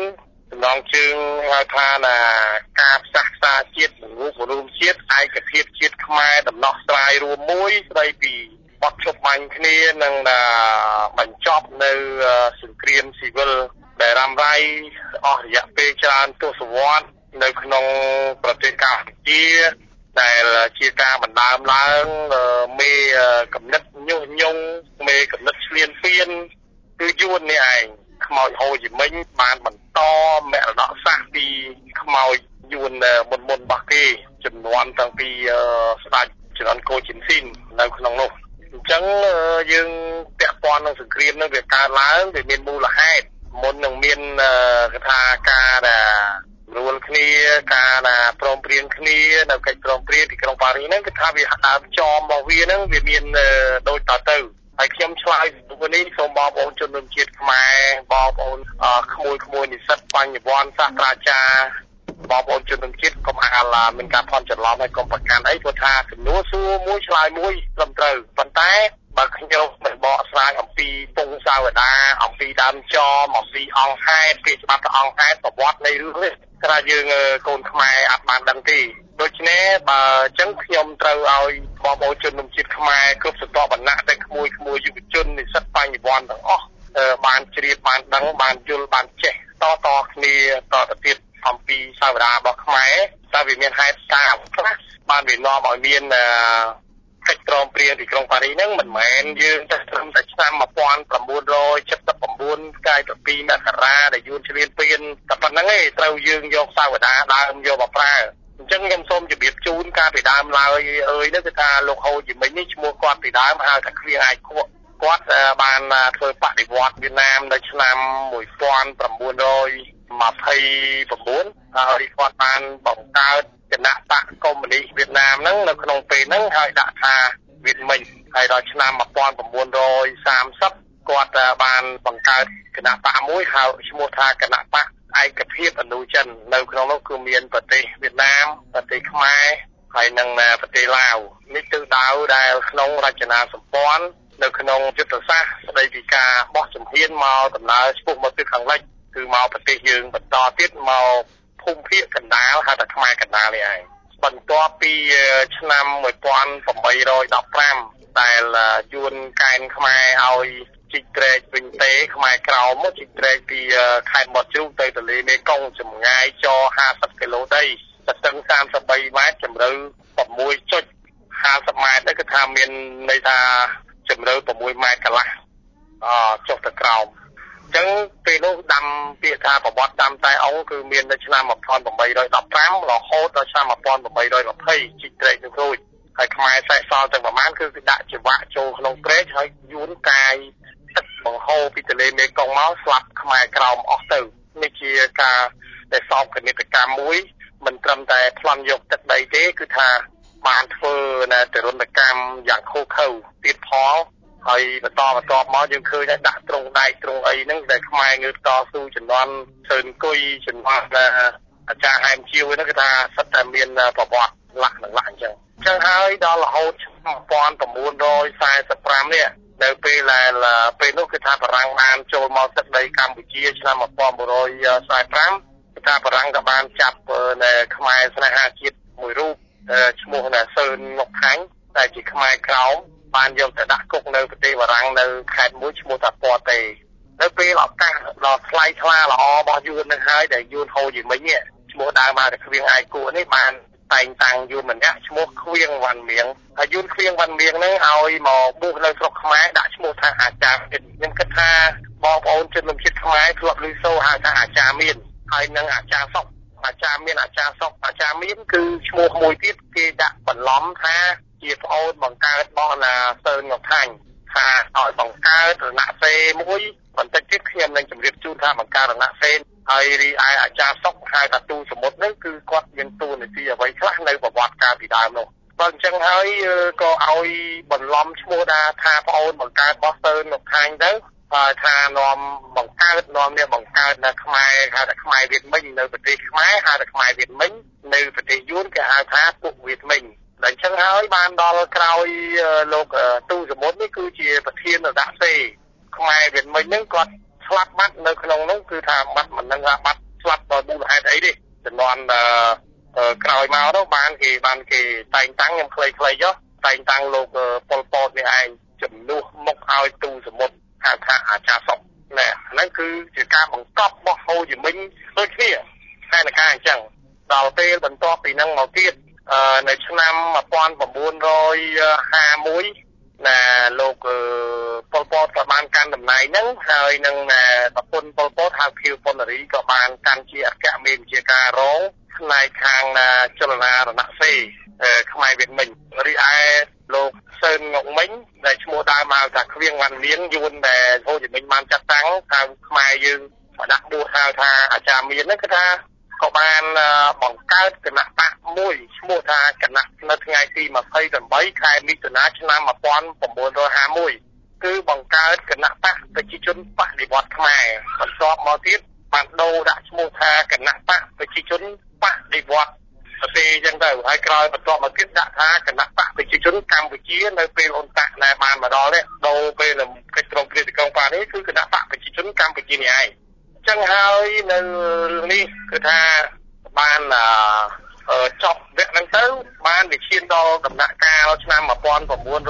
ចំណងជើងហៅថាណាការផ្សះផ្សាជាតិមនុស្សរួមជាតិឯកភាពជាតិខ្មែរដំណោះស្រាយរួមមួយស្ដីពីបទឈប់បាញ់គ្នានិងបញ្ចប់នៅសង្គ្រាមស៊ីវិលដែលរ៉ាំរ៉ៃអស់រយៈពេលច្រើនទសវត្សរ៍នៅក្នុងប្រទេសកម្ពុជាដែលជាការបណ្ដើមឡើងមេកំណត់ញុះញង់មេកំណត់ឆ្លៀនពៀនគឺយួននេះឯងខ្មោចហូជីមិញបានបន្តមរណសាសពីខ្មោចយួនមុនមុនរបស់គេចំនួនតាំងពីស្ដេចជំនាន់កូជីនស៊ីននៅក្នុងនោះអញ្ចឹងយើងពាក់ព័ន្ធនឹងសង្គ្រាមនឹងវាកើតឡើងវាមានមូលហេតុមុននឹងមានគេថាការដែលរួលគ្នាការដែលព្រមព្រៀងគ្នានៅកិច្ចព្រមព្រៀងទីក្រុងប៉ារីសហ្នឹងគឺថាវាដើមចមរបស់វាហ្នឹងវាមានដូចតទៅហើយខ្ញុំឆ្លើយពីនេះសូមបងប្អូនជនរួមជាតិខ្មែរបងប្អូនក្មួយក្មួយនិស្សិតបញ្ញវន្តសាស្ត្រាចារ្យបងប្អូនជនរួមជាតិកុំអាលមានការផន់ច្រឡំហើយកុំប្រកាន់អីព្រោះថាសំណួរសួរមួយឆ្លើយមួយត្រឹមត្រូវប៉ុន្តែបើខ្ញុំមិនបកស្រាយអំពីពងសាវតាអំពីដើមចមអំពីអង្គហេតុពីច្បាប់ទៅអង្គហេតុប្រវត្តិនៃរឿងនេះថាយើងកូនខ្មែរអត់បានដឹងទេដូច្នេះបើអញ្ចឹងខ្ញុំត្រូវឲ្យបងប្អូនជនរួមជាតិខ្មែរគ្រប់ស្រទាប់វណ្ណៈទាំងក្មួយក្មួយយុវជននិស្សិតបញ្ញវន្តទាំងអស់បានជ្រាបបានដឹងបានយល់បានចេះតតគ្នាតទៅទៀតអំពីសាវតារបស់ខ្មែរតើវាមានហេតុការណ៍ខ្លះបានវានាំឲ្យមានកិច្ចព្រមព្រៀងទីក្រុងប៉ារីសហ្នឹងមិនមែនយើងតែត្រឹមតែឆ្នាំmột nghìn chín trăm七十九ផ្កាយពីមករាដែលយួនឆ្លៀនពៀនតែប៉ុណ្្នឹងឯងត្រូវយើងយកសាវតាដើមយកមកប្រើអញ្ចឹងខ្ញុំសូមជម្រាបជូនការពីដើមឡើយអើយនេះគឺថាលោកហូជីមិញនេះឈ្មោះគាត់ពីដើមហៅថាគ្រៀងអាយខួគាត់បានធ្វើបដិវត្តន៍វៀតណាមនៅឆ្នាំmột nghìn chín trăm hai mươi chínហើយគាត់បានបង្កើតគណៈបកកុម្មុយនីសវៀតណាមហ្នឹងនៅក្នុងពេលហ្នឹងហើយដាក់ថាវៀតមិញហើយដល់ឆ្នាំmột nghìn chín trăm ba mươiគាត់បានបង្កើតគណៈបកមួយហៅឈ្មោះថាគណៈបកឯកភាពអនុចិននៅក្នុងនោះគឺមានប្រទេសវៀតណាមប្រទេសខ្មែរហើយនិងប្រទេសឡាវនេះទិសដៅដែលក្នុងរចនាសម្ព័ន្ធនៅក្នុងយុទ្ធសាស្ត្រស្ដីពីការបោះជំហានមកដំណើរឆ្ពោះមកទិសខាងលិចគឺមកប្រទេសយើងបន្តទៀតមកភូមិភាគកណ្ដាលហៅថាខ្មែរកណ្ដាលនេះឯងបន្ទាប់ពីឆ្នាំmột nghìn tám trăm mười lămដែលយួនកែនខ្មែរឲ្យជីកត្រែកវិញទេខ្មែរក្រោមមកជីកត្រែកពីខេត្តមាត់ជ្រូកទៅទន្លេមេគង្គចម្ងាយចห้าสิบគីឡូដីស្ទឹងสามสิบ三ម៉ែត្រជម្រៅหกจุดห้าสิบម៉ែត្រនេះគឺថាមានន័យថាជម្រៅหกម៉ែត្រកន្លះអចុះទៅក្រោមអញ្ចឹងពេលនោះដាំពាក្យថាប្រវត្តិដាំតែអង្គគឺមាននៅឆ្នាំmột nghìn tám trăm mười lămរហូតដល់ឆ្នាំmột nghìn tám trăm hai mươiជីកត្រែកនោះរួចហើយខ្មែរសេះសល់ទាំងប្រមាណគឺគឺដាក់ច្រវាក់ចូលក្នុងព្រែកហើយយួនកាយទឹកបង្ហូរពីទន្លេមេគង្គមកស្លាប់ខ្មែរក្រោមអស់ទៅនេះជាការដែលសោកគណិតកម្មមួយមិនត្រឹមតែប្លន់យកទឹកដីទេគឺថាបានធ្វើនៅទរណកម្មយ៉ាងខុសខើទៀតផងហើយបន្តបន្តមកយើងឃើញថាដាក់ត្រង់ដែកត្រង់អីហ្នឹងដែលខ្មែរងើបតស៊ូជំនាន់សឿនគុយជំនាន់អាចារ្យហែមជាវហ្នឹងគឺថាសិតតែមានប្រវត្តិលក្ខណៈអញ្ចឹងអញ្ចឹងហើយដល់រហូតឆ្នាំmột nghìn chín trăm bốn mươi lămនេះនៅពេលដែលពេលនោះគឺថាបារាំងបានចូលមកទឹកដីកម្ពុជាឆ្នាំmột nghìn chín trăm bốn mươi lămគឺថាបារាំងក៏បានចាប់នៅខ្មែរស្នេហាជាតិមួយរូបឈ្មោះថាសឿនងុកថាញ់ដែលជាខ្មែរក្រោមបានយកទៅដាក់គុកនៅប្រទេសបារាំងនៅខេត្តមួយឈ្មោះថាពតេនៅពេលឱកាសដល់ថ្លៃថ្លាល្អរបស់យួននឹងហើយដែលយួនហូជីមិញនេះឈ្មោះដើមមកតែគ្រៀងអាយគួនេះបានតែងតាំងយួនម្នាក់ឈ្មោះខ្វៀងវ៉ាន់មៀងហើយយួនខ្វៀងវ៉ាន់មៀងហ្នឹងឲ្យមកបួសនៅស្រុកខ្មែរដាក់ឈ្មោះថាអាចារ្យខ្ញុំគិតថាបងប្អូនជនជាតិខ្មែរធ្លាប់ឮសូរហៅថាអាចារ្យមានហើយនឹងអាចារ្យសុកអាចារ្យមានអាចារ្យសុកអាចារ្យមានគឺឈ្មោះមួយទៀតគេដាក់បន្លំថាជាប្អូនបង្កើតរបស់ណាសឿនងុកថាញ់ថាឲ្យបង្កើតរណសេរមួយបន្តិចទៀតខ្ញុំនឹងជម្រាបជូនថាបង្កើតរណសេរហើយរីឯអាចារ្យសុកហៅថាទូសមុទ្រហ្នឹងគឺគាត់មានតួនាទីអ្វីខ្លះនៅប្រវត្តិកាលពីដើមនោះបើអញ្ចឹងហើយក៏ឲ្យបន្លំឈ្មោះថាប្អូនបង្កើតរបស់សឿនងុកថាញ់ទៅហើយថានាំបង្កើតនាំនេះបង្កើតនៅខ្មែរហៅថាខ្មែរវៀតមិញនៅប្រទេសខ្មែរហៅថាខ្មែរវៀតមិញនៅប្រទេសយួនគេហៅថាពួកវៀតមិញតែអញ្ចឹងហើយបានដល់ក្រោយលោកទូសមុទ្រនេះគឺជាប្រធានរណសេរខ្មែរវៀតមិញហ្នឹងគាត់ស្លាប់បាត់នៅក្នុងនោះគឺថាបាត់មិននឹងបាត់ស្លាប់ន់ក្រោយមកនោះបានគេបានគេតែងតាំងខ្ញុំខ្លីៗចុះតែងតាំងលោកប៉ុលពតនេះឯងជំនួសមុខឲ្យទូសមុទ្រហៅថាអាចារ្យសុកណែហ្នឹងគឺជាការបង្កប់របស់ហូជីមិញដូចគ្នាផែនការអញ្ចឹងដល់ពេលបន្ទាប់ពីហ្នឹងមកទៀតនៅឆ្នាំnineteen fifty-oneណាលោកប៉ុលពតក៏បានកាន់តំណែងហ្នឹងហើយនឹងប្រពន្ធប៉ុលពតហៅខៀវប៉ុនរីក៏បានកាន់ជាអគ្គមេបញ្ជាការរងផ្នែកខាងចលនារណសេរីខ្មែរវៀតមិញរីឯលោកសឿនងុកមិញដែលឈ្មោះដើមហៅថាខ្វៀងវ៉ាន់លៀងយួនដែលហូជីមិញបានចាត់តាំងខាងខ្មែរយើងដាក់បួសហៅថាអាចារ្យមានហ្នឹងគឺថាក៏បានបង្កើតគណៈបកមួយឈ្មោះថាគណៈនៅថ្ងៃទីtwenty-eightខែមិថុនាឆ្នាំnineteen fifty-oneគឺបង្កើតគណៈបកប្រជាជនបដិវត្តន៍ខ្មែរបន្ទាប់មកទៀតបានដូរដាក់ឈ្មោះថាគណៈបកប្រជាជនបដិវត្តន៍ប្រទេសអញ្ចឹងទៅហើយក្រោយបន្ទាប់មកទៀតដាក់ថាគណៈបកប្រជាជនកម្ពុជានៅពេលអ៊ុនតាក់ដែលបានមកដល់នេះដូរពេលកិច្ចព្រមព្រៀងទីក្រុងប៉ារីសគឺគណៈបកប្រជាជនកម្ពុជានេះឯងចឹងហើយនៅរឿងនេះគឺថាបានចប់វគ្គហ្នឹងទៅបានវិឈានដល់ដំណាក់កាលឆ្នាំnineteen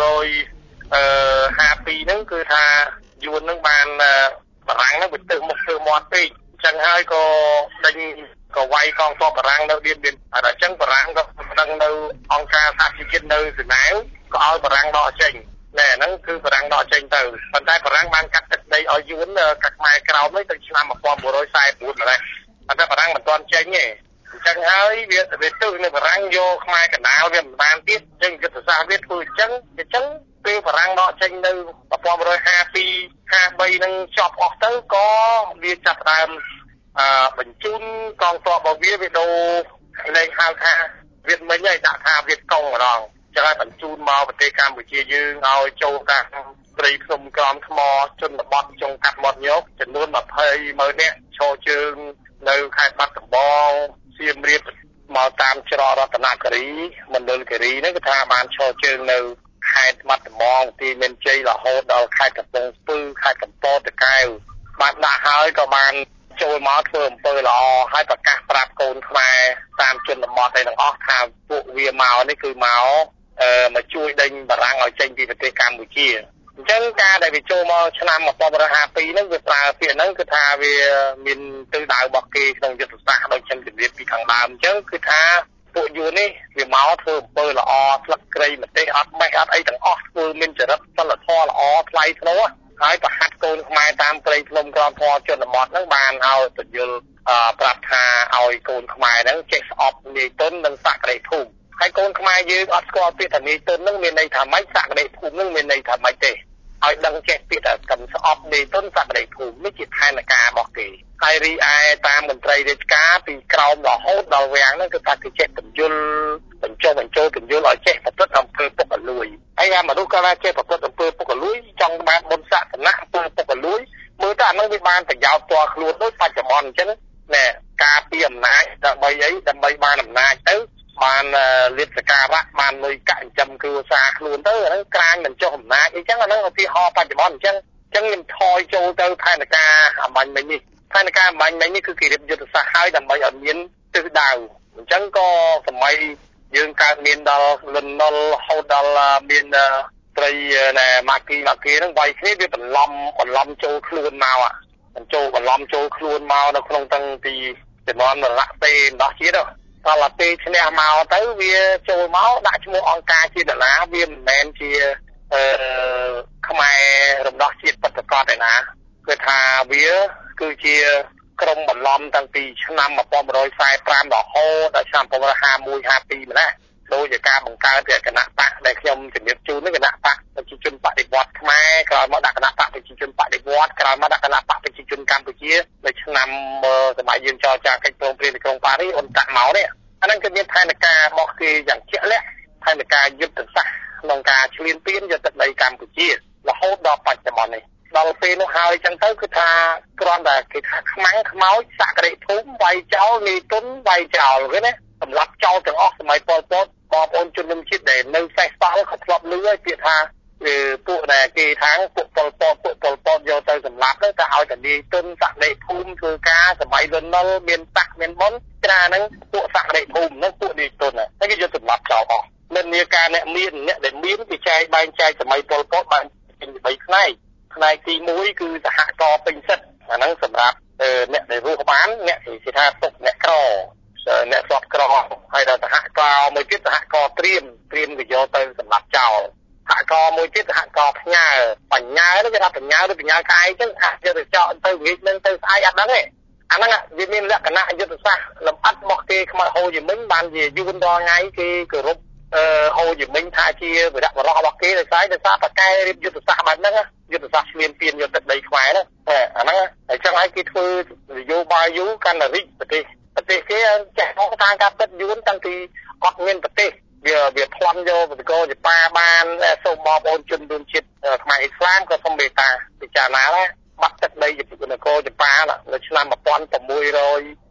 fifty-twoហ្នឹងគឺថាយួនហ្នឹងបានបារាំងហ្នឹងវាទៅមុខធ្វើមាត់ពេកចឹងហើយក៏ដេញក៏វាយកងទ័ពបារាំងនៅឌៀនមានអញ្ចឹងបារាំងក៏ដឹងនៅអង្គការសហជីវជាតិនៅហ្សឺណែវក៏ឲ្យបារាំងដកចេញណែហ្នឹងគឺបារាំងដកចេញទៅប៉ុន្តែបារាំងបានកាត់ទឹកដីឲ្យយួនកាត់ខ្មែរក្រោមនេះទៅឆ្នាំnineteen forty-fourម្លេះប៉ុន្តែបារាំងមិនទាន់ចេញទេអញ្ចឹងហើយវាវាទើសនៅបារាំងយកខ្មែរកណ្ដាលវាមិនបានទៀតអញ្ចឹងយុទ្ធសាស្ត្រវាធ្វើអញ្ចឹងអញ្ចឹងពេលបារាំងដកចេញនៅnineteen fifty-two fifty-threeនឹងចប់អស់ទៅក៏វាចាប់ដើមអឺបញ្ជូនកងទ័ពរបស់វាវាដូរលេខហៅថាវៀតមិញហើយដាក់ថាវៀតកុងម្ដងចឹងហើយបញ្ជូនមកប្រទេសកម្ពុជាយើងឲ្យចូលតាមព្រៃភ្នំក្រំថ្មជនបទចុងកាត់មាត់ញោកចំនួនtwentyម៉ឺននាក់ឈរជើងនៅខេត្តបាត់ដំបងសៀមរាបមកតាមច្រករតនគិរីមណ្ឌលគិរីហ្នឹងគឺថាបានឈរជើងនៅខេត្តបាត់ដំបងទីមានជ័យរហូតដល់ខេត្តកំពង់ស្ពឺខេត្តកំពតតាកែវបានដាក់ហើយក៏បានចូលមកធ្វើអំពើល្អហើយប្រកាសប្រាប់កូនខ្មែរតាមជនបទឯទាំងអស់ថាពួកវាមកនេះគឺមកអឺមកជួយដេញបារាំងឲ្យចេញពីប្រទេសកម្ពុជាអញ្ចឹងការដែលវាចូលមកឆ្នាំnineteen fifty-twoហ្នឹងវាប្រើពាក្យហ្នឹងគឺថាវាមានទិសដៅរបស់គេក្នុងយុទ្ធសាស្ត្រដូចខ្ញុំជម្រាបពីខាងដើមអញ្ចឹងគឺថាពួកយួននេះវាមកធ្វើអំពើល្អស្លឹកគ្រៃម្ទេសអត់បេះអត់អីទាំងអស់ធ្វើមានចរិតសិលធម៌ល្អថ្លៃថ្នូរហើយប្រហាត់កូនខ្មែរតាមព្រៃភ្នំក្រំធម៌ជនបទហ្នឹងបានឲ្យពន្យល់ប្រាប់ថាឲ្យកូនខ្មែរហ្នឹងចេះស្អប់នាយទុននិងសក្តិភូមិហើយកូនខ្មែរយើងអត់ស្គាល់ពាក្យថានាយទុនហ្នឹងមានន័យថាម៉េចសក្តិភូមិហ្នឹងមានន័យថាម៉េចទេឲ្យដឹងចេះពាក្យថាកំស្អប់នាយទុនសក្តិភូមិនេះជាផែនការរបស់គេហើយរីឯតាមមន្ត្រីរាជការពីក្រោមរហូតដល់វាំងហ្នឹងគឺថាគេចេះបញ្យលបញ្ចុះបញ្ចូលបញ្យលឲ្យចេះប្រព្រឹត្តអំពើពុករលួយហើយអាមនុស្សគាត់ថាចេះប្រព្រឹត្តអំពើពុករលួយចង់បានបុណ្យសក្តិអំពើពុករលួយមើលទៅអាហ្នឹងវាបានប្រយោជន៍ផ្ទាល់ខ្លួនដូចបច្ចុប្បន្នអញ្ចឹងណែការពីអំណាចដើម្បីអីដើម្បីបានអំណាចទៅបានលៀបសការៈបានលុយកាក់ចិញ្ចឹមគ្រួសារខ្លួនទៅអាហ្នឹងក្រាញមិនចុះអំណាចអីចឹងអាហ្នឹងឧទាហរណ៍បច្ចុប្បន្នអញ្ចឹងអញ្ចឹងខ្ញុំថយចូលទៅផែនការអំបញ្ញមិញនេះផែនការអំបញ្ញមិញនេះគឺគេរៀបយុទ្ធសាស្ត្រឲ្យដើម្បីឲ្យមានទិសដៅអញ្ចឹងក៏សម័យយើងកើតមានដល់លន់នល់ហូតដល់មានត្រីណែម៉ាគីម៉ាគីហ្នឹងវាយគ្នាវាបន្លំបន្លំចូលខ្លួនមកបញ្ចូលបន្លំចូលខ្លួនមកនៅក្នុងទាំងទីចំនួនរណសេរីម្ដោះជាតិដល់ពេលឈ្នះមកទៅវាចូលមកដាក់ឈ្មោះអង្គការជាដុល្លារវាមិនមែនជាអឺខ្មែររំដោះជាតិពិតប្រាកដឯណាគឺថាវាគឺជាក្រុមបន្លំតាំងពីឆ្នាំnineteen forty-fiveរហូតដល់ឆ្នាំnineteen fifty-one ម្ល៉េះដោយជាការបង្កើតគណៈបកដែលខ្ញុំជំរាបជូននេះគណៈបកប្រជាជនបដិវត្តន៍ខ្មែរក្រោយមកដាក់គណៈបកប្រជាជនបដិវត្តន៍ក្រោយមកដាក់គណៈបកប្រជាជនកម្ពុជានៅឆ្នាំសម័យយើងចរចាកិច្ចព្រមព្រៀងទីក្រុងប៉ារីសអ៊ុនតាក់មកនេះអាហ្នឹងគឺមានផែនការរបស់គេយ៉ាងជាក់លាក់ផែនការយុទ្ធសាស្ត្រក្នុងការឈ្លានពានយកទឹកដីកម្ពុជារហូតដល់បច្ចុប្បន្ននេះដល់ពេលនោះហើយអញ្ចឹងទៅគឺថាគ្រាន់តែគេថាខ្មាំងខ្មោចសក្តិភូមិវាយចោលនាយទុនវាយចោលឃើញទេសម្រាប់ចោលទាំងអស់សម័យប៉ុលពតបងប្អូនជនរួមជាតិដែលនៅសេសសល់เขาធ្លាប់ឮហើយពាក្យថាពួកដែលគេថាពួកប៉ុលពតពួកប៉ុលពតយកទៅសម្លាប់ទៅតែឲ្យតែនាយទុនសក្តិភូមិធ្វើការសម័យលន់នល់មានតាក់មានបុណ្យត្រាហ្នឹងពួកសក្តិភូមិហ្នឹងពួកនេះទុនហ្នឹងគេយកសម្រាប់ចោលអស់និន្នាការអ្នកមានអ្នកដែលមានគេចែកបែងចែកសម័យពលពតបានជាបីផ្នែកផ្នែកទីមួយគឺសហករណ៍ពេញសិទ្ធិអាហ្នឹងសម្រាប់អ្នកដែលរស់បានអ្នកគេថាទុកអ្នកក្រអ្នកស្លាប់ក្រហើយដល់សហករណ៍មួយទៀតសហករណ៍ត្រៀមត្រៀមគេយកទៅសម្រាប់ចោលសហករណ៍មួយទៀតសហករណ៍ផ្ញើបញ្ញាហ្នឹងគេថាបញ្ញាឬបញ្ញាកាយអញ្ចឹងអាចយកទៅចោលទៅងាកនឹងទៅស្អែកអត់ដឹងទេអាហ្នឹងវាមានលក្ខណៈយុទ្ធសាស្ត្រលម្អិតរបស់គេខ្មែរហូជីមិញបានជាយូរដល់ថ្ងៃគេគោរពអឺហូជីមិញថាជាវីរៈបុរសរបស់គេដោយសារដោយសារបកែរៀបយុទ្ធសាស្ត្របែបហ្នឹងយុទ្ធសាស្ត្រឈ្លានពានយកទឹកដីខ្មែរហ្នឹងអាហ្នឹងអញ្ចឹងហើយគេធ្វើនយោបាយយូរកាន់តែរីកប្រទេសប្រទេសគេចេះមកតាមការពិតយួនតាំងពីអត់មានប្រទេសវាវាប្លន់យកបដកោជាប៉ាបានសូមបងប្អូនជនរួមជាតិខ្មែរអ៊ីស្លាមក៏សូមមេត្តាពិចារណាដែរបាត់ទឹកដីជាបដកោជាប៉ានៅឆ្នាំmột nghìn sáu trăm chín mươi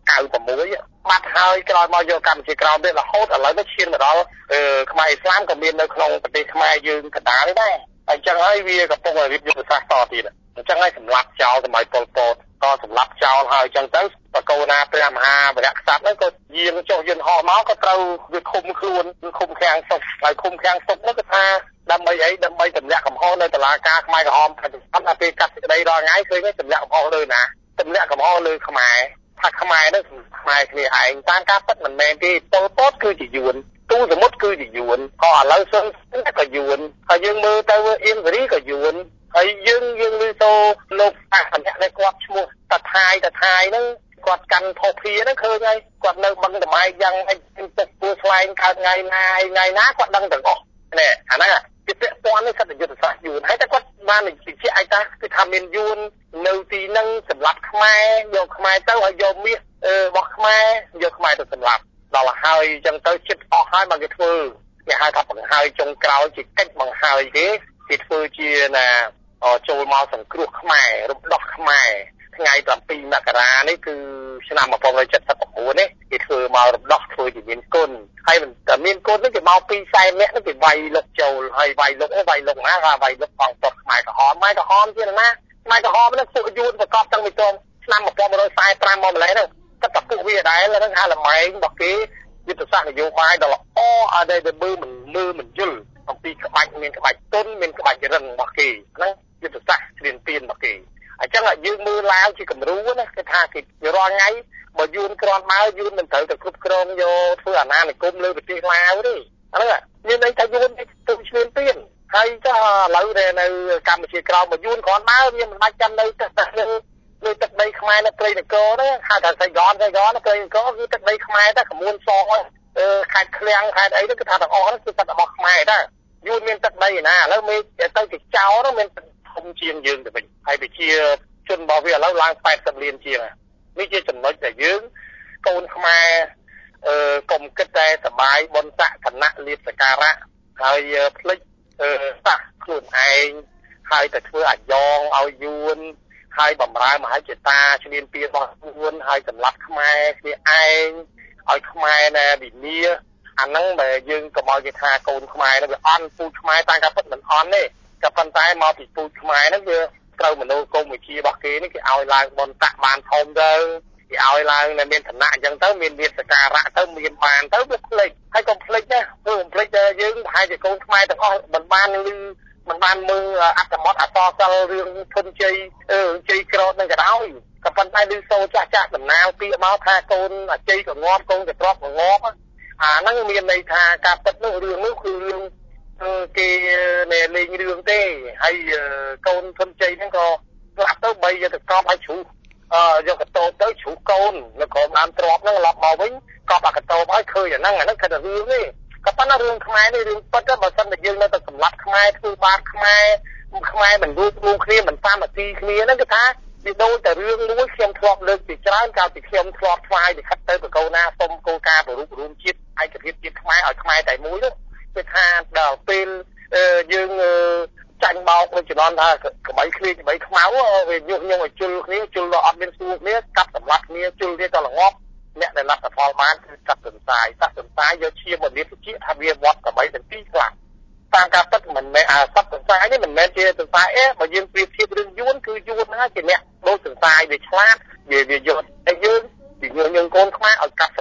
sáuបាត់ហើយក្រោយមកយកកម្ពុជាក្រោមទៀតរហូតឥឡូវនេះឈានមកដល់ខ្មែរអ៊ីស្លាមក៏មាននៅក្នុងប្រទេសខ្មែរយើងកណ្ដាលនេះដែរអញ្ចឹងហើយវាកំពុងរៀបយុទ្ធសាស្ត្រតទៀតអញ្ចឹងហើយសម្លាប់ចោលសម័យប៉ុលពតក៏សម្លាប់ចោលហើយអញ្ចឹងទៅបកូណាព្រះមហាវីរៈក្សត្រហ្នឹងក៏យាងចុះយន្តហោះមកក៏ត្រូវវាឃុំខ្លួនឃុំឃាំងសុកហើយឃុំឃាំងសុកនោះគឺថាដើម្បីអីដើម្បីទម្លាក់កំហុសនៅតុលាការខ្មែរក្រហមបច្ចុប្បន្នដល់ពេលកាត់សេចក្តីដល់ថ្ងៃឃើញទម្លាក់កំហុសលើណាទម្លាក់កំហុសលើខ្មែរថាខ្មែរនោះខ្មែរគ្នាឯងតាមការពិតមិនមែនទេប៉ុលពតគឺជាយួនទូសមុទ្រគឺជាយួនក៏ឥឡូវសុនក៏យួនហើយយើងមើលទៅអ៊ីមសេរីក៏យួនហើយយើងយើងលើទៅលោកអាសម្រាប់ដែលគាត់ឈ្មោះតាថៃតាថៃហ្នឹងគាត់កាន់ផុសភាហ្នឹងឃើញហើយគាត់នៅបឹងតម្លៃយ៉ាងអីទឹកពួរស្វែងកើតថ្ងៃណាថ្ងៃណាគាត់ដឹងទាំងអស់នេះអាហ្នឹងជាពាក់ព័ន្ធនេះសិទ្ធិយុទ្ធសាស្ត្រយួនហើយតែគាត់បាននិយាយជាឯតាគឺថាមានយួននៅទីហ្នឹងសម្រាប់ខ្មែរយកខ្មែរទៅហើយយកមាសរបស់ខ្មែរយកខ្មែរទៅសម្រាប់ដល់ហើយអញ្ចឹងទៅចិត្តអស់ហើយមកគេធ្វើគេហៅថាបង្ហើយចុងក្រោយជាកិច្ចបង្ហើយគេគេធ្វើជាណាចូលមកសង្គ្រោះខ្មែររំដោះខ្មែរថ្ងៃ7មករានេះគឺឆ្នាំmột nghìn chín trăm七十九នេះគេធ្វើមករំដោះធ្វើជាមានគុណហើយតែមានគុណនេះគេមកពីខ្សែមាក់នេះគេវាយលុកចូលហើយវាយលុកវាយលុកណាក៏វាយលុកផងតខ្មែរក្រហមខ្មែរក្រហមជាណាខ្មែរក្រហមនេះពួកយួនប្រកបតាំងពីឆ្នាំmột nghìn chín trăm bốn mươi lămមកម្លេះហ្នឹងតែតែពួកវាដែរហ្នឹងថាលម៉ែងរបស់គេយុទ្ធសាស្ត្រនយោបាយដ៏ល្អអត់ដែលមើលមិនមើលមិនយល់អំពីក្បាច់មានក្បាច់ទុនមានក្បាច់រឹងរបស់គេហ្នឹងយុទ្ធសាស្ត្រឈ្លានពានរបស់គេអញ្ចឹងយើងមើលឡើងជាគំរូណាគេថាគេរាល់ថ្ងៃបើយួនក្រាន់មកយួនមិនត្រូវទៅគ្រប់គ្រងយកធ្វើអាណានិគមលើប្រទេសឡាវទេហ្នឹងមានន័យថាយួនទៅឈ្លានពានហើយចុះឥឡូវដែលនៅកម្ពុជាក្រោមមកយួនគ្រាន់មកវាមិនបាច់ចាំនៅទឹកលើទឹកដីខ្មែរនៅព្រៃនគរហ្នឹងហៅថាសៃកនសៃកនព្រៃនគរគឺទឹកដីខ្មែរតែក្មួយសងខេត្តឃ្លាំងខេត្តអីគឺថាទាំងអស់ហ្នឹងគឺទឹករបស់ខ្មែរដែរយួនមានទឹកដីណាឥឡូវមានទៅទៅចោលហ្នឹងមានធំជាងយើងទៅវិញហើយវិជាជនរបស់វាឥឡូវឡើងแปดสิบលានជាងនេះជាចំណុចដែលយើងកូនខ្មែរអឺកុំគិតតែសបាយបនស័កគណៈលៀបសការៈហើយផ្លិចអឺសាក់ខ្លួនឯងហើយទៅធ្វើអាយ៉ងឲ្យយួនហើយបំរើមហាចេតាឈ្លានពានរបស់យួនហើយសម្លាប់ខ្មែរគ្នាឯងឲ្យខ្មែរណែវិនាអាហ្នឹងដែលយើងកុំឲ្យគេថាកូនខ្មែរហ្នឹងវាអន់ពូជខ្មែរតាមការពិតមិនអន់ទេក៏ប៉ុន្តែមកពីពូជខ្មែរហ្នឹងវាត្រូវមនោគមវិជ្ជារបស់គេនេះគេឲ្យឡើងបនតាក់បានធំទៅគេឲ្យឡើងនៅមានឋានៈអញ្ចឹងទៅមានលៀបសការៈទៅមានបានទៅវាផ្លេចហើយកុំផ្លេចណាព្រោះកុំផ្លេចយើងប្រហែលជាកូនខ្មែរទាំងអស់មិនបានឮមិនបានមើលអត្ថបទអសរសិល្ប៍រឿងធនជ័យអឺជ័យក្រោតនឹងក៏ដោយក៏ប៉ុន្តែឮសូរចាស់ចាស់តំណាងពាក្យមកថាកូនអាជ័យក៏ងាប់កូនក៏ទ្របក៏ងាប់អាហ្នឹងមានន័យថាការពិតនោះរឿងនោះគឺរឿងគេលេងរឿងទេហើយកូនធនជ័យហ្នឹងក៏ស្លាប់ទៅបីយកទៅកប់ឲ្យជ្រុះអឺយកកតោទៅជ្រុះកូននៅក្រោមដើមទ្របហ្នឹងឡប់មកវិញកប់អាកតោឲ្យឃើញអាហ្នឹងអាហ្នឹងគឺតែរឿងទេក៏ប៉ុន្តែរឿងខ្មែរនេះរឿងពិតទៅបើសិនតែយើងនៅតែសម្លាប់ខ្មែរធ្វើបាបខ្មែរខ្មែរមិនរួបរวมគ្នាមិនសាមគ្គីគ្នាហ្នឹងគឺថាវាដូចតែរឿងមួយខ្ញុំធ្លាប់លើកពីច្រើនកាលពីខ្ញុំធ្លាប់ថ្វាយលិខិតទៅបកូណាសុំគោលការណ៍ប្ររូបរួមជាតិឯកភាពជាតិខ្មែរឲ្យខ្មែរតែមួយនោះគឺថាដល់ពេលយើងចាញ់បោកមួយចំនួនថាក្បៃគ្នាក្បៃខ្មៅវាញុះញង់ឲ្យជុលគ្នាជុលដល់អត់មានស្រួលគ្នាកាប់សម្លាប់គ្នាជុលគ្នាទៅល្ងប់អ្នកដែលលទ្ធផលបានគឺកាប់សន្សាយកាប់សន្សាយយកឈាមមកលាបជាថាវាវត្តក្បៃទាំងពីរខ្លះតាមការពិតមិនមែនអាសត្វសន្សាយនេះមិនមែនជាសន្សាយអេបើយើងប្រៀបធៀបរឿងយួនគឺយួនហ្នឹងជាអ្នកដូចសន្សាយវាឆ្លាតវាវាយកតែយើងពីយើងយើងកូនខ្មែរឲ្យកាប់សម្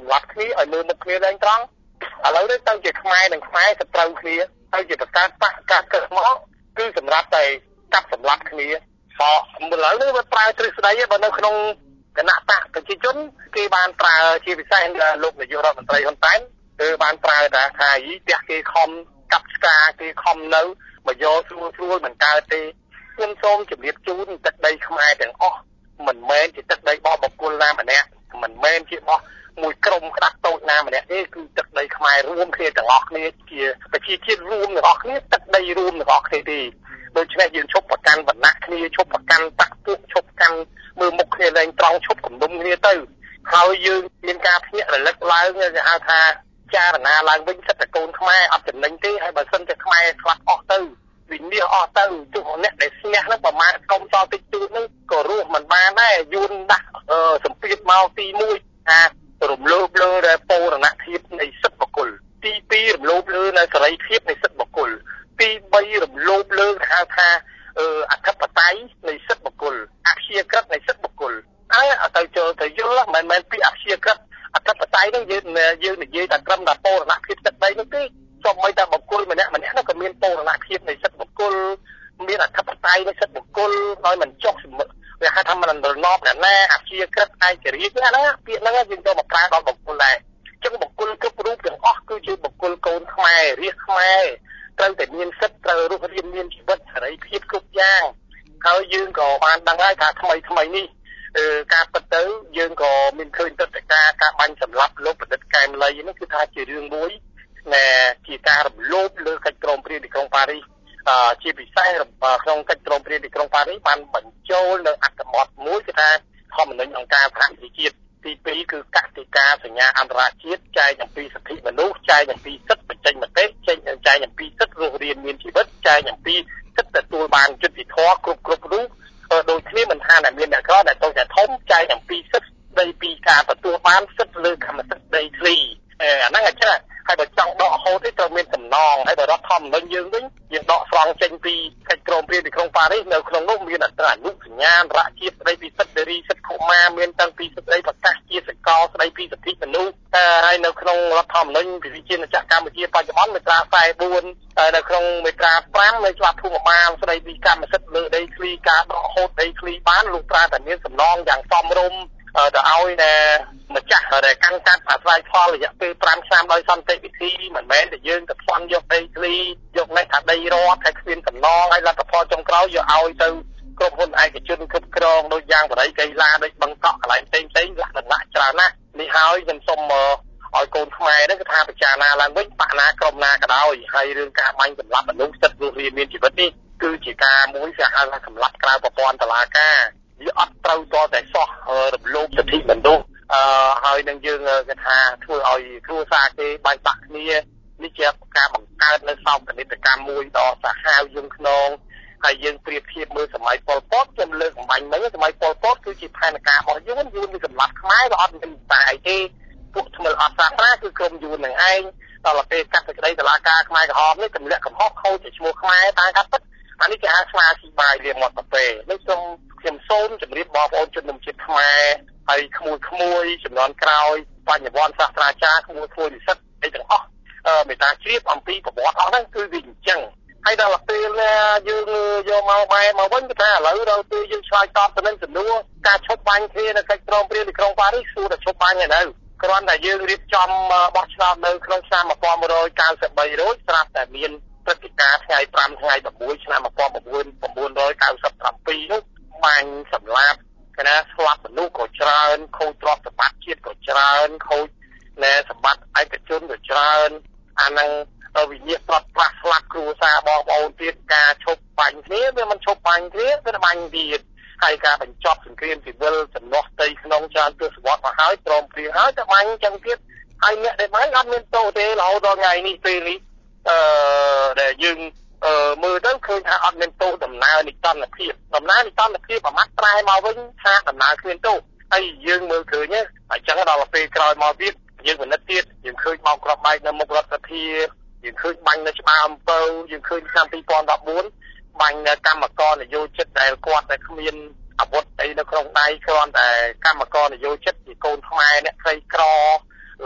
សម្រាប់គ្នាឲ្យមើលមុខគ្នាឡើងត្រង់ឥឡូវនេះទៅជាខ្មែរនិងខ្មែរសត្រូវគ្នាទៅជាប្រកាសបកកាត់កើតមកគឺសម្រាប់តែកាប់សម្លាប់គ្នាអឥឡូវនេះវាប្រើទ្រឹស្ដីបើនៅក្នុងគណៈបកប្រជាជនគេបានប្រើជាពិសេសលោកនាយករដ្ឋមន្ត្រីហ៊ុនសែនគឺបានប្រើថាថាយីផ្ទះគេខំកាប់ឆ្កាគេខំនៅមកយកស្រួលស្រួលមិនកើតទេខ្ញុំសូមជម្រាបជូនទឹកដីខ្មែរទាំងអស់មិនមែនជាទឹកដីរបស់បុគ្គលណាម្នាក់មិនមែនជារបស់មួយក្រុមក្តាប់តូចណាម្នាក់ទេគឺទឹកដីខ្មែររួមគ្នាទាំងអស់គ្នាជាប្រជាជាតិរួមទាំងអស់គ្នាទឹកដីរួមទាំងអស់គ្នាទេដូច្នេះយើងឈប់ប្រកាន់វណ្ណៈគ្នាឈប់ប្រកាន់បកពួកឈប់កាន់មើលមុខគ្នាឡើងត្រង់ឈប់គំនុំគ្នាទៅហើយយើងមានការភ្ញាក់រលឹកឡើងគេហៅថាចារណាឡើងវិញសិទ្ធិកូនខ្មែរអត់ចំណេញទេហើយបើសិនជាខ្មែរខ្លាប់អស់ទៅវិនិច្ឆ័យអស់ទៅទោះអ្នកដែលស្នះហ្នឹងប្រមាណកុំចោលតិចតួចហ្នឹងក៏រស់មិនបានដែរយួនដាក់សម្ពាធមកទីមួយថារំលោភលើបូរណភាពនៃសិទ្ធិបុគ្គលទីពីររំលោភលើនៅសេរីភាពនៃសិទ្ធិបុគ្គលទីបីរំលោភលើហៅថាអធិបតេយ្យនៃសិទ្ធិបុគ្គលអព្យាក្រឹតនៃសិទ្ធិបុគ្គលហើយទៅចូលទៅយល់មិនមែនពីអព្យាក្រឹតអធិបតេយ្យហ្នឹងយើងយើងនិយាយតែត្រឹមតែបូរណភាពទឹកដីនោះទេសូម្បីតែបុគ្គលម្នាក់ម្នាក់នោះក៏មានបូរណភាពនៃសិទ្ធិបុគ្គលមានអធិបតេយ្យនៃសិទ្ធិបុគ្គលដោយមិនចុះសម្រិតវាហៅថាមិនរណបណាអព្យាក្រឹតឯករាជ្យណាពាក្យហ្នឹងយើងទៅមកប្រើដល់បុគ្គលដែរអញ្ចឹងបុគ្គលគ្រប់រូបទាំងអស់គឺជាបុគ្គលកូនខ្មែររាជខ្មែរត្រូវតែមានសិទ្ធិត្រូវរស់រានមានជីវិតសេរីភាពគ្រប់យ៉ាងហើយយើងក៏បានដឹងហើយថាថ្មីថ្មីនេះការពិតទៅយើងក៏មានឃើញទឹកតការការបាញ់សម្លាប់លោកបណ្ឌិតកែមលីនេះគឺថាជារឿងមួយណែជាការរំលោភលើកិច្ចព្រមព្រៀងទីក្រុងប៉ារីសជាពិសេសក្នុងកិច្ចព្រមព្រៀងទីក្រុងប៉ារីសបានបញ្ចូលនៅអត្ថបទមួយគឺថាធម្មនុញ្ញអង្គការសហប្រជាជាតិទីពីរគឺកតិកាសញ្ញាអន្តរជាតិចែងអំពីសិទ្ធិមនុស្សចែងអំពីសិទ្ធិបញ្ចេញមតិចែងចែងអំពីសិទ្ធិរស់រានមានជីវិតចែងអំពីសិទ្ធិទទួលបានយុត្តិធម៌គ្រប់គ្រប់រូបដូចគ្នាមិនថាតែមានអ្នកក្រដែលតូចតែធំចែងអំពីសិទ្ធិស្ដីពីការទទួលបានសិទ្ធិលើកម្មសិទ្ធិដីធ្លីអាហ្នឹងអញ្ចឹងហើយបើចង់ដកហូតទេត្រូវមានសំណងហើយបើរដ្ឋធម្មនុញ្ញយើងវិញយើងដកស្រង់ចេញពីកិច្ចព្រមព្រៀងទីក្រុងប៉ារីសនៅក្នុងនោះមានអត្តអនុសញ្ញាអន្តរជាតិស្ដីពីសិទ្ធិនារីសិទ្ធិកុមារមានតាំងពីស្ដីប្រកាសជាសកលស្ដីពីសិទ្ធិមនុស្សហើយនៅក្នុងរដ្ឋធម្មនុញ្ញប្រជាជាតិកម្ពុជាបច្ចុប្បន្នមាត្រាខ្សែបួនហើយនៅក្នុងមាត្រាប្រាំនៃច្បាប់ភូមិបាលស្ដីពីកម្មសិទ្ធិលើដីធ្លីការដកហូតដីធ្លីបានលោកប្រាតែមានសំណងយ៉ាងសមរម្យទៅឲ្យតែម្ចាស់ដែលកាន់កាប់អាស្រ័យផលរយៈពេលប្រាំឆ្នាំដោយសន្តិវិធីមិនមែនតែយើងទៅផ្លន់យកដីធ្លីយកនេះថាដីរដ្ឋហើយគ្មានសំណងហើយលទ្ធផលចុងក្រោយយកឲ្យទៅក្រុមហ៊ុនឯកជនគ្រប់គ្រងដូចយ៉ាងបរិយាកីឡាដូចបឹងកក់កន្លែងផ្សេងផ្សេងលក្ខណៈច្រើនណាស់នេះហើយខ្ញុំសូមឲ្យកូនខ្មែរនេះគឺថាពិចារណាឡើងវិញបកណាក្រុមណាក៏ដោយហើយរឿងការបាញ់សម្លាប់មនុស្សសិទ្ធិរស់រានមានជីវិតនេះគឺជាការមួយគេហៅថាសម្លាប់ក្រៅប្រព័ន្ធតុលាការវាអត់ត្រូវតតែសោះរំលោភសិទ្ធិមនុស្សអឺហើយនឹងយើងគេថាធ្វើឲ្យគ្រួសារគេបែកបាក់គ្នានេះជាការបង្កើតនៅសោកនាដកម្មមួយដ៏សាហាវយងខ្នងហើយយើងប្រៀបធៀបមើលសម័យប៉ុលពតខ្ញុំលើកបំបញ្ញមិញសម័យប៉ុលពតគឺជាផែនការរបស់យួនយួនវាសម្លាប់ខ្មែរវាអត់មានតែអីទេពួកថ្មិលអត់សាសនាគឺក្រុមយួននឹងឯងដល់ពេលកាត់សេចក្តីតុលាការខ្មែរក្រហមនេះទម្លាក់កំហុសខូចជាឈ្មោះខ្មែរតាមកាត់ពិតអានេះគេហៅស្វាស៊ីបាយលៀមមាត់កាហ្វេនេះសូមខ្ញុំសូមជម្រាបបងប្អូនជនរួមជាតិខ្មែរហើយក្មួយក្មួយចំនួនក្រោយបញ្ញវន្តសាស្ត្រាចារ្យក្មួយក្មួយនិស្សិតអីទាំងអស់មេតាជ្រាបអំពីប្រវត្តិអស់ហ្នឹងគឺវាអញ្ចឹងហើយដល់ពេលយើងយកមកបែរមកវិញគឺថាឥឡូវដល់ពេលយើងឆ្លើយតបទៅនឹងសំណួរការឈប់បាញ់គ្នានៅកិច្ចព្រមព្រៀងទីក្រុងប៉ារីសសួរតែឈប់បាញ់ហើយនៅគ្រាន់តែយើងរៀបចំបោះឆ្នោតនៅក្នុងឆ្នាំmột nghìn chín trăm chín mươi baរួចស្រាប់តែមានព្រឹត្តិការណ៍ថ្ងៃប្រាំថ្ងៃទីមួយឆ្នាំmột nghìn chín trăm chín mươi bảyនោះបាញ់សម្លាប់គេណាស្លាប់មនុស្សក៏ច្រើនខូចទ្រព្យសម្បត្តិជាតិក៏ច្រើនខូចណែសម្បត្តិឯកជនក៏ច្រើនអាហ្នឹងវិញ្ញាប្រត់ប្រាស់ស្លាប់គ្រួសារបងប្អូនទៀតការឈប់បាញ់គ្នាវាមិនឈប់បាញ់គ្នាវាបាញ់ទៀតហើយការបញ្ចប់សង្គ្រាមស៊ីវិលចំនួនផ្ទៃក្នុងច្រើនទសវត្សរ៍មកហើយព្រមព្រៀងហើយតែបាញ់ចឹងទៀតហើយអ្នកដែលបាញ់អត់មានទោសទេរហូតដល់ថ្ងៃនេះពេលនេះអឺដែលយើងអឺមើលទៅឃើញថាអត់មានទោសដំណើរនិតនភាពដំណើរនិតនភាពអាម៉ាត់ប្រែមកវិញថាដំណើរគ្មានទោសហើយយើងមើលឃើញអញ្ចឹងដល់ពេលក្រោយមកទៀតយើងពិនិត្យទៀតយើងឃើញបោកគ្រាប់បែកនៅមុខរដ្ឋសភាយើងឃើញបាញ់នៅច្បារអំពៅយើងឃើញឆ្នាំពីរពាន់ដប់បួនបាញ់នៅកម្មករនយោជិតដែលគាត់តែគ្មានអាវុធអីនៅក្នុងដៃគ្រាន់តែកម្មករនយោជិតជាកូនខ្មែរអ្នកក្រីក្រឡ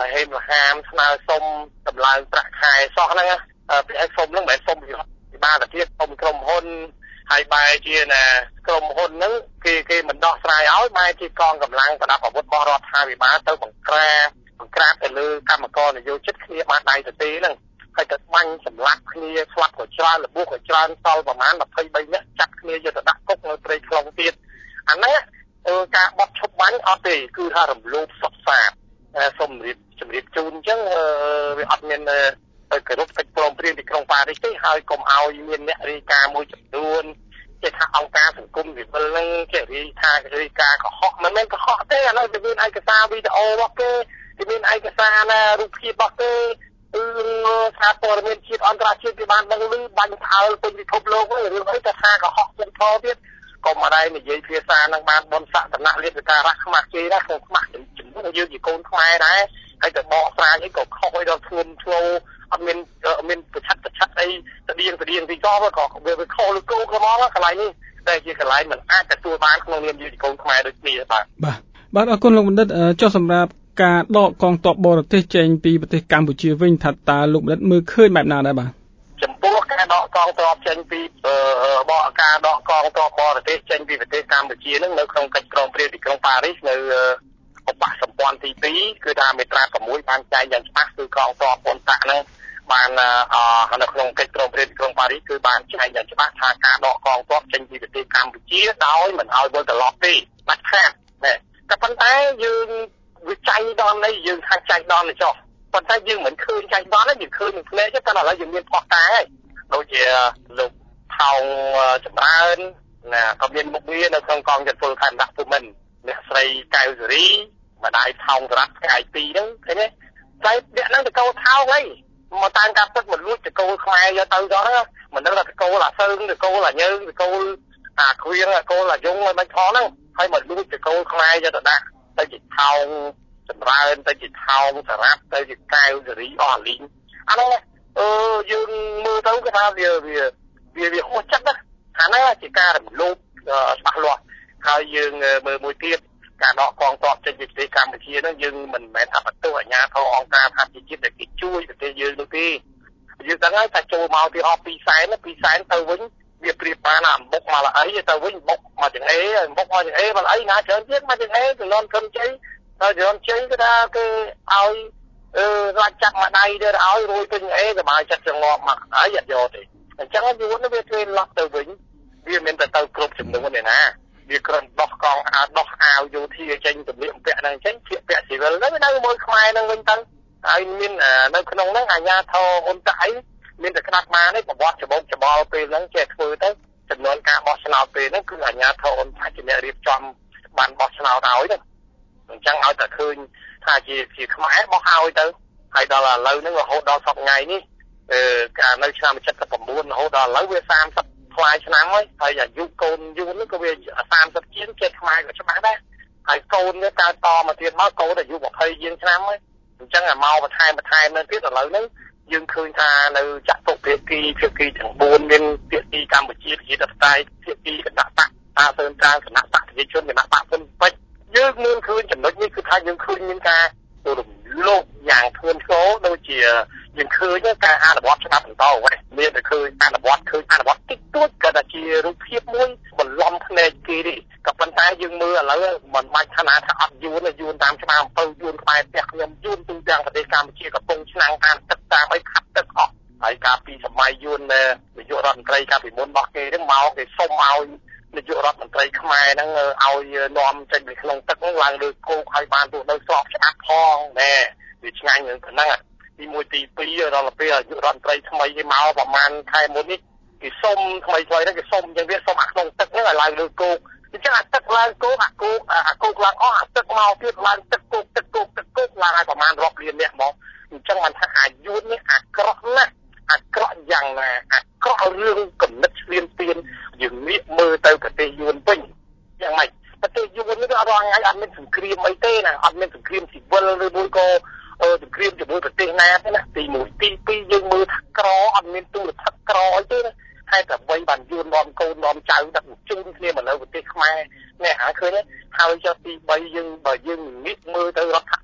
là hêm là ham nào xôm tầm lại bạc khai soហ្នឹងពីឯសុំហ្នឹងមិនមែនសុំពីបានតែទៀតសុំក្រុមហ៊ុនហើយបែរជាណាក្រុមហ៊ុនហ្នឹងគេគេមិនដោះស្រាយឲ្យបែរជាកងកម្លាំងប្រដាប់អាវុធរបស់រដ្ឋាភិបាលទៅបង្ក្រាបបង្ក្រាបទៅលើកម្មករនយោជិតគ្នាបានដៃទៅទេហ្នឹងហើយទៅបាញ់សម្លាប់គ្នាស្លាប់ក៏ច្រើនរបួសក៏ច្រើនសល់ប្រមាណยี่สิบสามនាក់ចាត់គ្នាយកទៅដាក់គុកនៅព្រៃខ្លងទៀតអាហ្នឹងការបត់ឈប់បាញ់អត់ទេគឺថារំលោភសុខសាន្តសូមជម្រាបជូនអញ្ចឹងវាអត់មានទៅគោរពកិច្ចព្រមព្រៀងទីក្រុងប៉ារីសទេហើយកុំឲ្យមានអ្នករាយការណ៍មួយចំនួនគេថាអង្គការសង្គមស៊ីវិលហ្នឹងគេរាយថារាយការណ៍កុហកមិនមែនកុហកទេអានោះវាមានឯកសារវីដេអូរបស់គេវាមានឯកសារណារូបភាពរបស់គេគឺសារព័ត៌មានជាតិអន្តរជាតិគេបានដឹងឮបាញ់ថើលពេញពិភពលោកហ្នឹងរឿងអីតែថាកុហកពុំធរទៀតកុំអីនិយាយភាសាហ្នឹងបានបនសក្តិណៈលៀបការៈខ្មាស់គេណាក្នុងខ្មាស់ជំនួសយើងជាកូនខ្មែរដែរហើយទៅបកស្រាយអីក៏ខុសអីដល់ធ្ងន់ធ្ងរអត់មានមានប្រឆាត់ប្រឆាត់អីស្តៀងស្តៀងទីក៏ក៏វាខុសឬគោលខ្មងកន្លែងនេះតែជាកន្លែងមិនអាចទទួលបានក្នុងនាមជាកូនខ្មែរដូចគ្នាបាទបាទបាទអរគុណលោកបណ្ឌិតចុះសម្រាប់ការដកកងទ័ពបរទេសចេញពីប្រទេសកម្ពុជាវិញថាតើលោកបណ្ឌិតមើលឃើញបែបណាដែរបាទចំពោះការដកកងទ័ពចេញពីបកការដកកងទ័ពបរទេសចេញពីប្រទេសកម្ពុជានឹងនៅក្នុងកិច្ចព្រមព្រៀងទីក្រុងប៉ារីសនៅឧបសម្ព័ន្ធទីពីរគឺថាមេត្រាsáuបានចែងយ៉ាងច្បាស់គឺកងទ័ពពន្ធហ្នឹងបាននៅក្នុងកិច្ចព្រមព្រៀងទីក្រុងប៉ារីសគឺបានចែងយ៉ាងច្បាស់ថាការដកកងទ័ពចេញពីប្រទេសកម្ពុជាដោយមិនឲ្យវិលត្រឡប់ទេបាច់ខាតតែប៉ុន្តែយើងវាចៃដន្យនេះយើងថាចៃដន្យនេះចុះប៉ុន្តែយើងមិនឃើញចៃដន្យទេយើងឃើញនឹងភ្នែកទេតែឥឡូវយើងមានផុសតាហើយដូចជាលោកថោងចម្រើនណាក៏មានមុខងារនៅក្នុងកងយុទ្ធពលខេត្តដាក់ភូមិន្ទអ្នកស្រីកៅសេរីម្ដាយថោងសរ៉ាត់ថ្ងៃពីរហ្នឹងឃើញទេតែអ្នកហ្នឹងតកោថោងអីមកតាមការពិតមកលួចតកោខ្មែរយកទៅចោះហ្នឹងមិនដឹងថាតកោអាសើងតកោអាញើងតកោអាគ្រៀងតកោអាយងមិនផងហ្នឹងហើយមកលួចតកោខ្មែរយកទៅដាក់ទៅជាថោងចម្រើនទៅជាថោងសរ៉ាត់ទៅជាកៅសេរីអស់អាលីងអាហ្នឹងអឺយើងមើលទៅគេថាវាវាវាវាហួសចិត្តណាអាហ្នឹងជាការរំលោភច្បាស់លាស់ហើយយើងមើលមួយទៀតការដកកងទ័ពចេញពីប្រទេសកម្ពុជាហ្នឹងយើងមិនមែនថាបន្ទោសអាជ្ញាធរអង្គការសហប្រជាជាតិដែលគេជួយប្រទេសយើងនោះទេយើងដឹងហើយថាចូលមកទីអស់ពីរសែនពីរសែនទៅវិញវាប្រៀបបានអាបុកមកអីទៅវិញបុកមកចង្អេបុកមកចង្អេមកអីណាច្រើនទៀតមកចង្អេចំនួនធំជ័យហើយចំនួនជ័យគឺថាគេឲ្យអឺរាច់ចាប់មកដៃទៅឲ្យរួយពេញអេសុបាយចិត្តចងប់មកហើយអត់យកទេអញ្ចឹងយួនវាធ្វើឡោះទៅវិញវាមិនទៅទៅគ្រប់ចំនួនទេណាវាគ្រាន់ដោះកងអាដោះអាវយោធាចេញទម្លាក់ពាក់ហ្នឹងចេញជាពាក់ស៊ីវិលហ្នឹងនៅមួយខ្មែរហ្នឹងវិញទៅហើយមាននៅក្នុងហ្នឹងអាជ្ញាធរហ៊ុនតៃមានតែក្តាប់មកនេះប្រវត្តិច្បោកច្បល់ពេលហ្នឹងចេះធ្វើទៅចំនួនការបោះឆ្នោតពេលហ្នឹងគឺអាជ្ញាធរហ៊ុនតៃជាអ្នករៀបចំបានបោះឆ្នោតឲ្យទៅអញ្ចឹងឲ្យតែឃើញថាជាជាខ្មែរបោះឲ្យទៅហើយដល់ឥឡូវហ្នឹងរហូតដល់សប្តាហ៍ថ្ងៃនេះអឺកាលនៅឆ្នាំเจ็ดสิบเก้ารហូតដល់ឥឡូវវាสามสิบថ្លៃឆ្នាំហើយហើយអាយុកូនយូននេះក៏វាสามสิบជាងចេះខ្មែរក៏ច្បាស់ដែរហើយកូននេះកើតតមកទៀតមកកូនអាយុยี่สิบជាងឆ្នាំហើយអញ្ចឹងអាមកបន្ថែមបន្ថែមនៅទៀតឥឡូវហ្នឹងយើងឃើញថានៅចាក់ទុកភាគីភាគីទាំងបួនមានភាគីកម្ពុជាជាតបតៃភាគីគណៈបកតាសើនតាគណៈបកប្រជាជនគណៈបកពុនពេជ្រយើងមានឃើញចំណុចនេះគឺថាយើងឃើញមានការរំលោភយ៉ាងធ្ងន់ធ្ងរដូចជាយើងឃើញការអនុវត្តច្បាប់បន្តវិញមានតែឃើញអនុវត្តឃើញអនុវត្តតិចតួចក៏តែជារូបភាពមួយបន្លំភ្នែកគេទេក៏ប៉ុន្តែយើងមើលឥឡូវមិនបាច់ថាណាថាអត់យួនយួនតាមច្បាប់អំពើយួនខ្មែរផ្ទះខ្ញុំយួនទូទាំងប្រទេសកម្ពុជាកំពុងឆ្នាំងតាមទឹកតាមអីខាត់ទឹកអស់ហើយកាលពីសម័យយួននាយករដ្ឋមន្ត្រីកាលពីមុនរបស់គេហ្នឹងមកគេសុំឲ្យនាយករដ្ឋមន្ត្រីខ្មែរហ្នឹងឲ្យនាំចេញពីក្នុងទឹកហ្នឹងឡើងលើគោកឲ្យបានទូទៅស្របច្បាប់ផងណែវាឆ្ងាញ់ហ្នឹងប៉ុណ្ណឹងទីមួយទីពីរដល់ពេលនាយករដ្ឋមន្ត្រីថ្មីគេមកប្រហែលខែមុននេះគេសុំថ្មីថ្មីហ្នឹងគេសុំអញ្ចឹងវាសុំអាក្នុងទឹកហ្នឹងឲ្យឡើងលើគោកអញ្ចឹងអាទឹកឡើងគោកអាគោកអាគោកឡើងអស់អាទឹកមកទៀតឡើងទឹកគោកទឹកគោកទឹកគោកឡើងឲ្យប្រហែលរាប់លានអ្នកមកអញ្ចឹងបានថាអាយុនេះអាក្រក់ណាស់អាក្រក់យ៉ាងណាអាក្រក់រឿងគំនិតឈ្លានពានយើងងាកមើលទៅប្រទេសយួនវិញយ៉ាងម៉េចប្រទេសយួននេះក៏រាល់ថ្ងៃអត់មានសង្គ្រាមអីទេណាអត់មានសង្គ្រាមស៊ីវិលឬមួយក៏អឺសង្គ្រាមជាមួយប្រទេសណាទេណាទីមួយទីពីរយើងមើលថាក្រអត់មានទូរទស្សន៍ក្រអីទេណាហើយតែបីបានយួននាំកូននាំចៅដឹកជញ្ជូនគ្នាមកនៅប្រទេសខ្មែរនេះហើយឃើញហើយចុះទីបីយើងបើយើងងាកមើលទៅរដ្ឋធម្មនុញ្ញ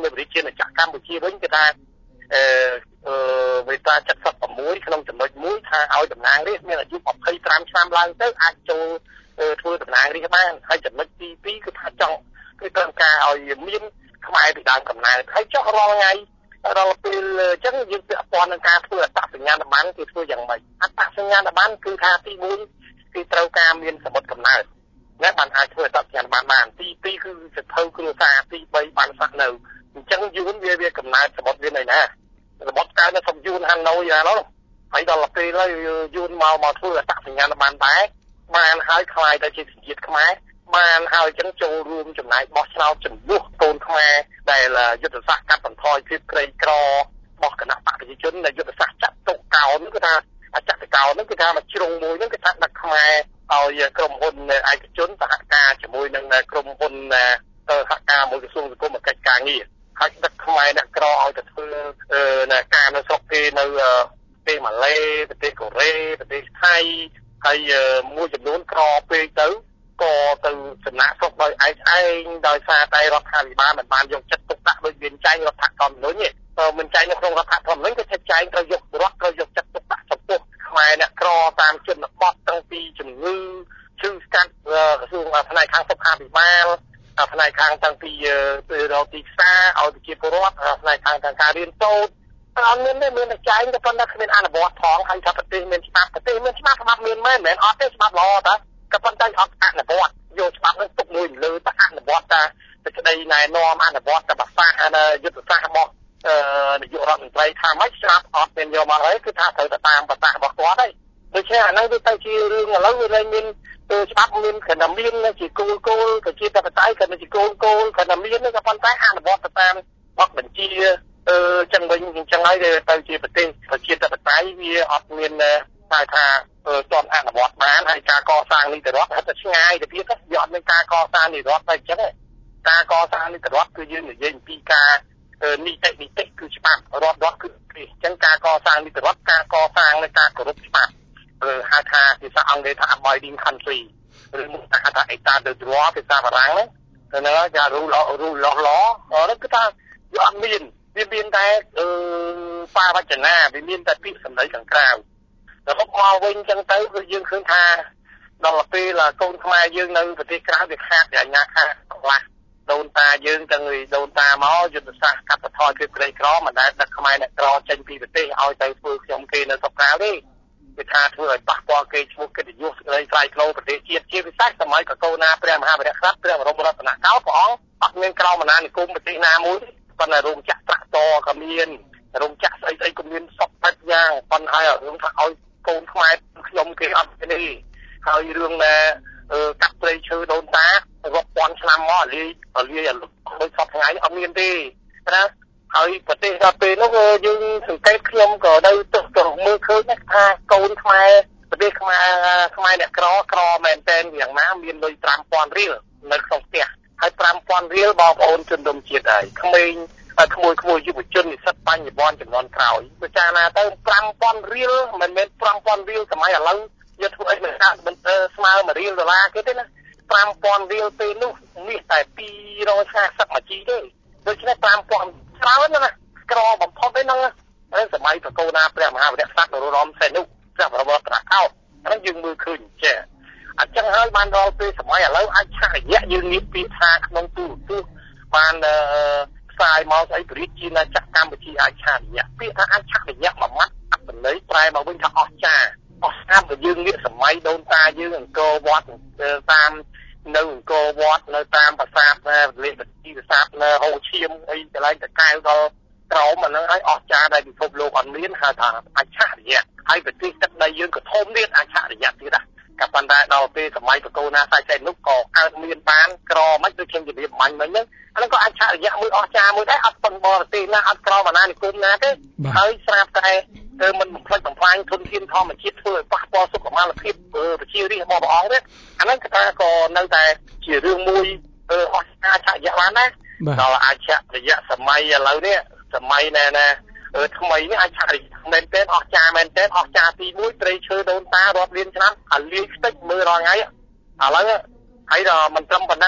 នៅប្រជាជាតិកម្ពុជាវិញគឺថាអឺអឺវេតាเจ็ดสิบหกក្នុងចំណុចមួយថាឲ្យតំណាងរាស្ត្រមានអាយុยี่สิบห้าឆ្នាំឡើងទៅអាចចូលធ្វើតំណាងរាស្ត្របានហើយចំណុចទីពីរគឺថាចង់គឺត្រូវការឲ្យមានខ្មែរពីដើមកំណើតហើយចុះរាល់ថ្ងៃរាល់ពេលអញ្ចឹងយើងពាក់ព័ន្ធនឹងការធ្វើអត្តសញ្ញាណប័ណ្ណគឺធ្វើយ៉ាងម៉េចអត្តសញ្ញាណប័ណ្ណគឺថាទីមួយគឺត្រូវការមានសមុទ្រកំណើតណាបានអាចធ្វើអត្តសញ្ញាណប័ណ្ណបានទីពីរគឺសភៅគ្រួសារទីបីបានស្នាក់នៅអញ្ចឹងយួនវាវាកំណើតសមុទ្រវានៅណាសមុទ្រកើតនៅក្នុងយួនហាណូយណានោះហើយដល់ពេលហើយយួនមកមកធ្វើអត្តសញ្ញាណប័ណ្ណដែរបានហើយខ្លាយទៅជាជាតិខ្មែរបានហើយចឹងចូលរួមចំណាយបោះឆ្នោតជំនួសកូនខ្មែរដែលយុទ្ធសាស្ត្រកាត់បន្ថយភាពក្រីក្ររបស់គណៈបកប្រជាជនដែលយុទ្ធសាស្ត្រចាត់ទុកកោនគឺថាអចតកោនគឺថាមកជ្រុងមួយហ្នឹងគឺថាដឹកខ្មែរឲ្យក្រុមហ៊ុនឯកជនសហការជាមួយនឹងក្រុមហ៊ុនសហការមួយក្រសួងសង្គមកិច្ចការងារហើយដឹកខ្មែរអ្នកក្រឲ្យទៅធ្វើការនៅស្រុកគេនៅប្រទេសម៉ាឡេប្រទេសកូរ៉េប្រទេសថៃហើយមួយចំនួនក្រពេកទៅក៏ទៅចំណាក់ស្រុកដោយឯកឯងដោយសារតែរដ្ឋាភិបាលមិនបានយកចិត្តទុកដាក់ដូចមានចែងរដ្ឋធម្មនុញ្ញទេមិនចែងនៅក្នុងរដ្ឋធម្មនុញ្ញក៏ចែងត្រូវយករដ្ឋត្រូវយកចិត្តទុកដាក់ចំពោះខ្មែរអ្នកក្រតាមជនបទតាំងពីជំងឺឈឺស្កាត់ក្រសួងផ្នែកខាងសុខាភិបាលផ្នែកខាងតាំងពីទៅរកទីផ្សារឲ្យប្រជាពលរដ្ឋផ្នែកខាងការរៀនសូត្រអត់មានទេមានតែចែងតែប៉ុន្តែគ្មានអនុវត្តផងហើយថាប្រទេសមានច្បាប់ប្រទេសមានច្បាប់ច្បាប់មានមែនមិនមែនអត់ទេច្បាប់ល្អតាក៏ប៉ុន្តែអត់អនុវត្តយកច្បាប់នឹងទុកមួយលើតែអនុវត្តតែសេចក្តីណែនាំអនុវត្តតែភាសាយុទ្ធសាស្ត្ររបស់នាយករដ្ឋមន្ត្រីថាម៉េចស្រាប់អត់មានយកមកហើយគឺថាត្រូវតែតាមប្រសាសន៍របស់គាត់ហើយដូច្នេះអានោះវាទៅជារឿងឥឡូវវាលែងមានច្បាប់មានគណមានជាគោលគោលប្រជាធិបតេយ្យគណជាគោលគោលគណមានក៏ប៉ុន្តែអនុវត្តទៅតាមបទបញ្ជាអឺចឹងវិញអញ្ចឹងហើយទៅជាប្រទេសប្រជាធិបតេយ្យវាអត់មានតែថាទាន់អនុវត្តបានហើយការកសាងនីតិរដ្ឋហិតតែឆ្ងាយទៅទៀតវាអត់មានការកសាងនីតិរដ្ឋតែអញ្ចឹងការកសាងនីតិរដ្ឋគឺយើងនិយាយអំពីការនីតិនីតិគឺច្បាប់រដ្ឋរដ្ឋគឺអញ្ចឹងការកសាងនីតិរដ្ឋការកសាងនៃការគោរពច្បាប់ហៅថាភាសាអង់គ្លេសថា abiding country ឬមកថាថា état de droit ភាសាបារាំងហ្នឹងគេថា rule of rule of law ហ្នឹងគឺថាវាអត់មានវាមានតែអឺបាវចនាវាមានតែពាក្យសម្ដីខាងក្រៅតែមកមកវិញអញ្ចឹងទៅគឺយើងឃើញថាដល់ពេលកូនខ្មែរយើងនៅប្រទេសក្រៅវាខាតអាញាខាតខ្លះដូនតាយើងទាំងដូនតាមកយុទ្ធសាស្ត្រកាត់បន្ថយភាពក្រីក្រមិនដែលដឹកខ្មែរអ្នកក្រចេញពីប្រទេសឲ្យទៅធ្វើខ្ញុំគេនៅស្រុកក្រៅទេវាថាធ្វើឲ្យប៉ះពាល់គេឈ្មោះកិត្តិយសសេចក្តីថ្លៃថ្នូរប្រទេសជាតិជាពិសេសសម័យកកូណាព្រះមហាវីរក្សត្រព្រះបរមរតនកោដ្ឋព្រះអង្គអត់មានក្រមអាណានិគមប្រទេសណាមួយប៉ុន្តែរោងចក្រត្រាក់តរក៏មានរោងចក្រស្អីស្អីក៏មានសពបាច់យ៉ាងប៉ុន្តែឲ្យរឿងថាឲ្យកូនខ្មែរខ្ញុំគេអត់ទេហើយរឿងណាកាត់ព្រៃឈើដូនតារាប់ពាន់ឆ្នាំមកលាយលាយដូចសពថ្ងៃអត់មានទេណាហើយប្រទេសដល់ពេលនោះយើងសង្កេតខ្ញុំក៏នៅទឹកក៏មើលឃើញថាកូនខ្មែរប្រទេសខ្មែរខ្មែរអ្នកក្រក្រមែនតែនយ៉ាងណាមានលុយប្រាំពាន់រៀលនៅក្នុងផ្ទះហើយប្រាំពាន់រៀលបងប្អូនជនរួមជាតិហើយក្មេងក្មួយក្មួយយុវជននិស្សិតបញ្ញវន្តចំនួនក្រោយពិចារណាទៅប្រាំពាន់រៀលមិនមែនប្រាំពាន់រៀលសម័យឥឡូវយកធ្វើអីមិនកើតមិនស្មើមួយរៀលដុល្លារគេទេណាប្រាំពាន់រៀលពេលនោះមានតែពីររយហាសិបមួយជីទេដូច្នេះប្រាំពាន់ច្រើនណាស់ក្របំផុតទេហ្នឹងសម័យកកូណាព្រះមហាវីរក្សត្របរមសីហនុព្រះបរមរតនកោដ្ឋហ្នឹងយើងមើលឃើញចេះអញ្ចឹងហើយបានដល់ពេលសម័យឥឡូវអាចឆារយៈយើងនិយាយពីថាក្នុងទូរទស្សន៍បានផ្សាយមកស្អីព្រះរាជាណាចក្រកម្ពុជាអាចឆារយៈពាក្យថាអាចឆារយៈមួយម៉ាត់អត្ថន័យប្រែមកវិញថាអស្ចារ្យអស្ចារ្យដែលយើងនិយាយសម័យដូនតាយើងអង្គរវត្តតាមនៅអង្គរវត្តនៅតាមប្រាសាទលេខទីប្រាសាទនៅហូឈៀមអីកន្លែងតកែវដល់ក្រោមអាហ្នឹងឲ្យអស្ចារ្យដែលពិភពលោកអត់មានហៅថាអច្ឆរិយៈហើយប្រទេសទឹកដីយើងក៏ធំទៀតអច្ឆរិយៈទៀតដែរក៏ប៉ុន្តែដល់ពេលសម័យកកូណាសៃចៃនោះក៏កើតមានបានក្រមិនដូចខ្ញុំជម្រាបបាញ់មិញហ្នឹងអាហ្នឹងក៏អច្ឆរិយៈមួយអស្ចារ្យមួយដែរអត់ប៉ុនបរទេសណាអត់ក្រមអាណានិគមណាទេហើយស្រាប់តែគឺមិនបំផ្លិចបំផ្លាញធនធានធម្មជាតិធ្វើឲ្យប៉ះពាល់សុខុមាលភាពប្រជារាស្ត្ររបស់ព្រះអង្គទេអាហ្នឹងគឺថាក៏នៅតែជារឿងមួយអស្ចារ្យអច្ឆរិយៈបានដែរដល់អច្ឆរិយៈសម័យឥឡូវនេះសម័យណែណាថ្មីនេះអាចឆារិយមែនទេអស្ចារ្យមែនទេអស្ចារ្យទីមួយព្រៃឈើដូនតារាប់លានឆ្នាំអាលាយខ្ទេចមើលរាល់ថ្ងៃឥឡូវហើយដល់មិនត្រឹមប៉ុណ្ណឹងទេ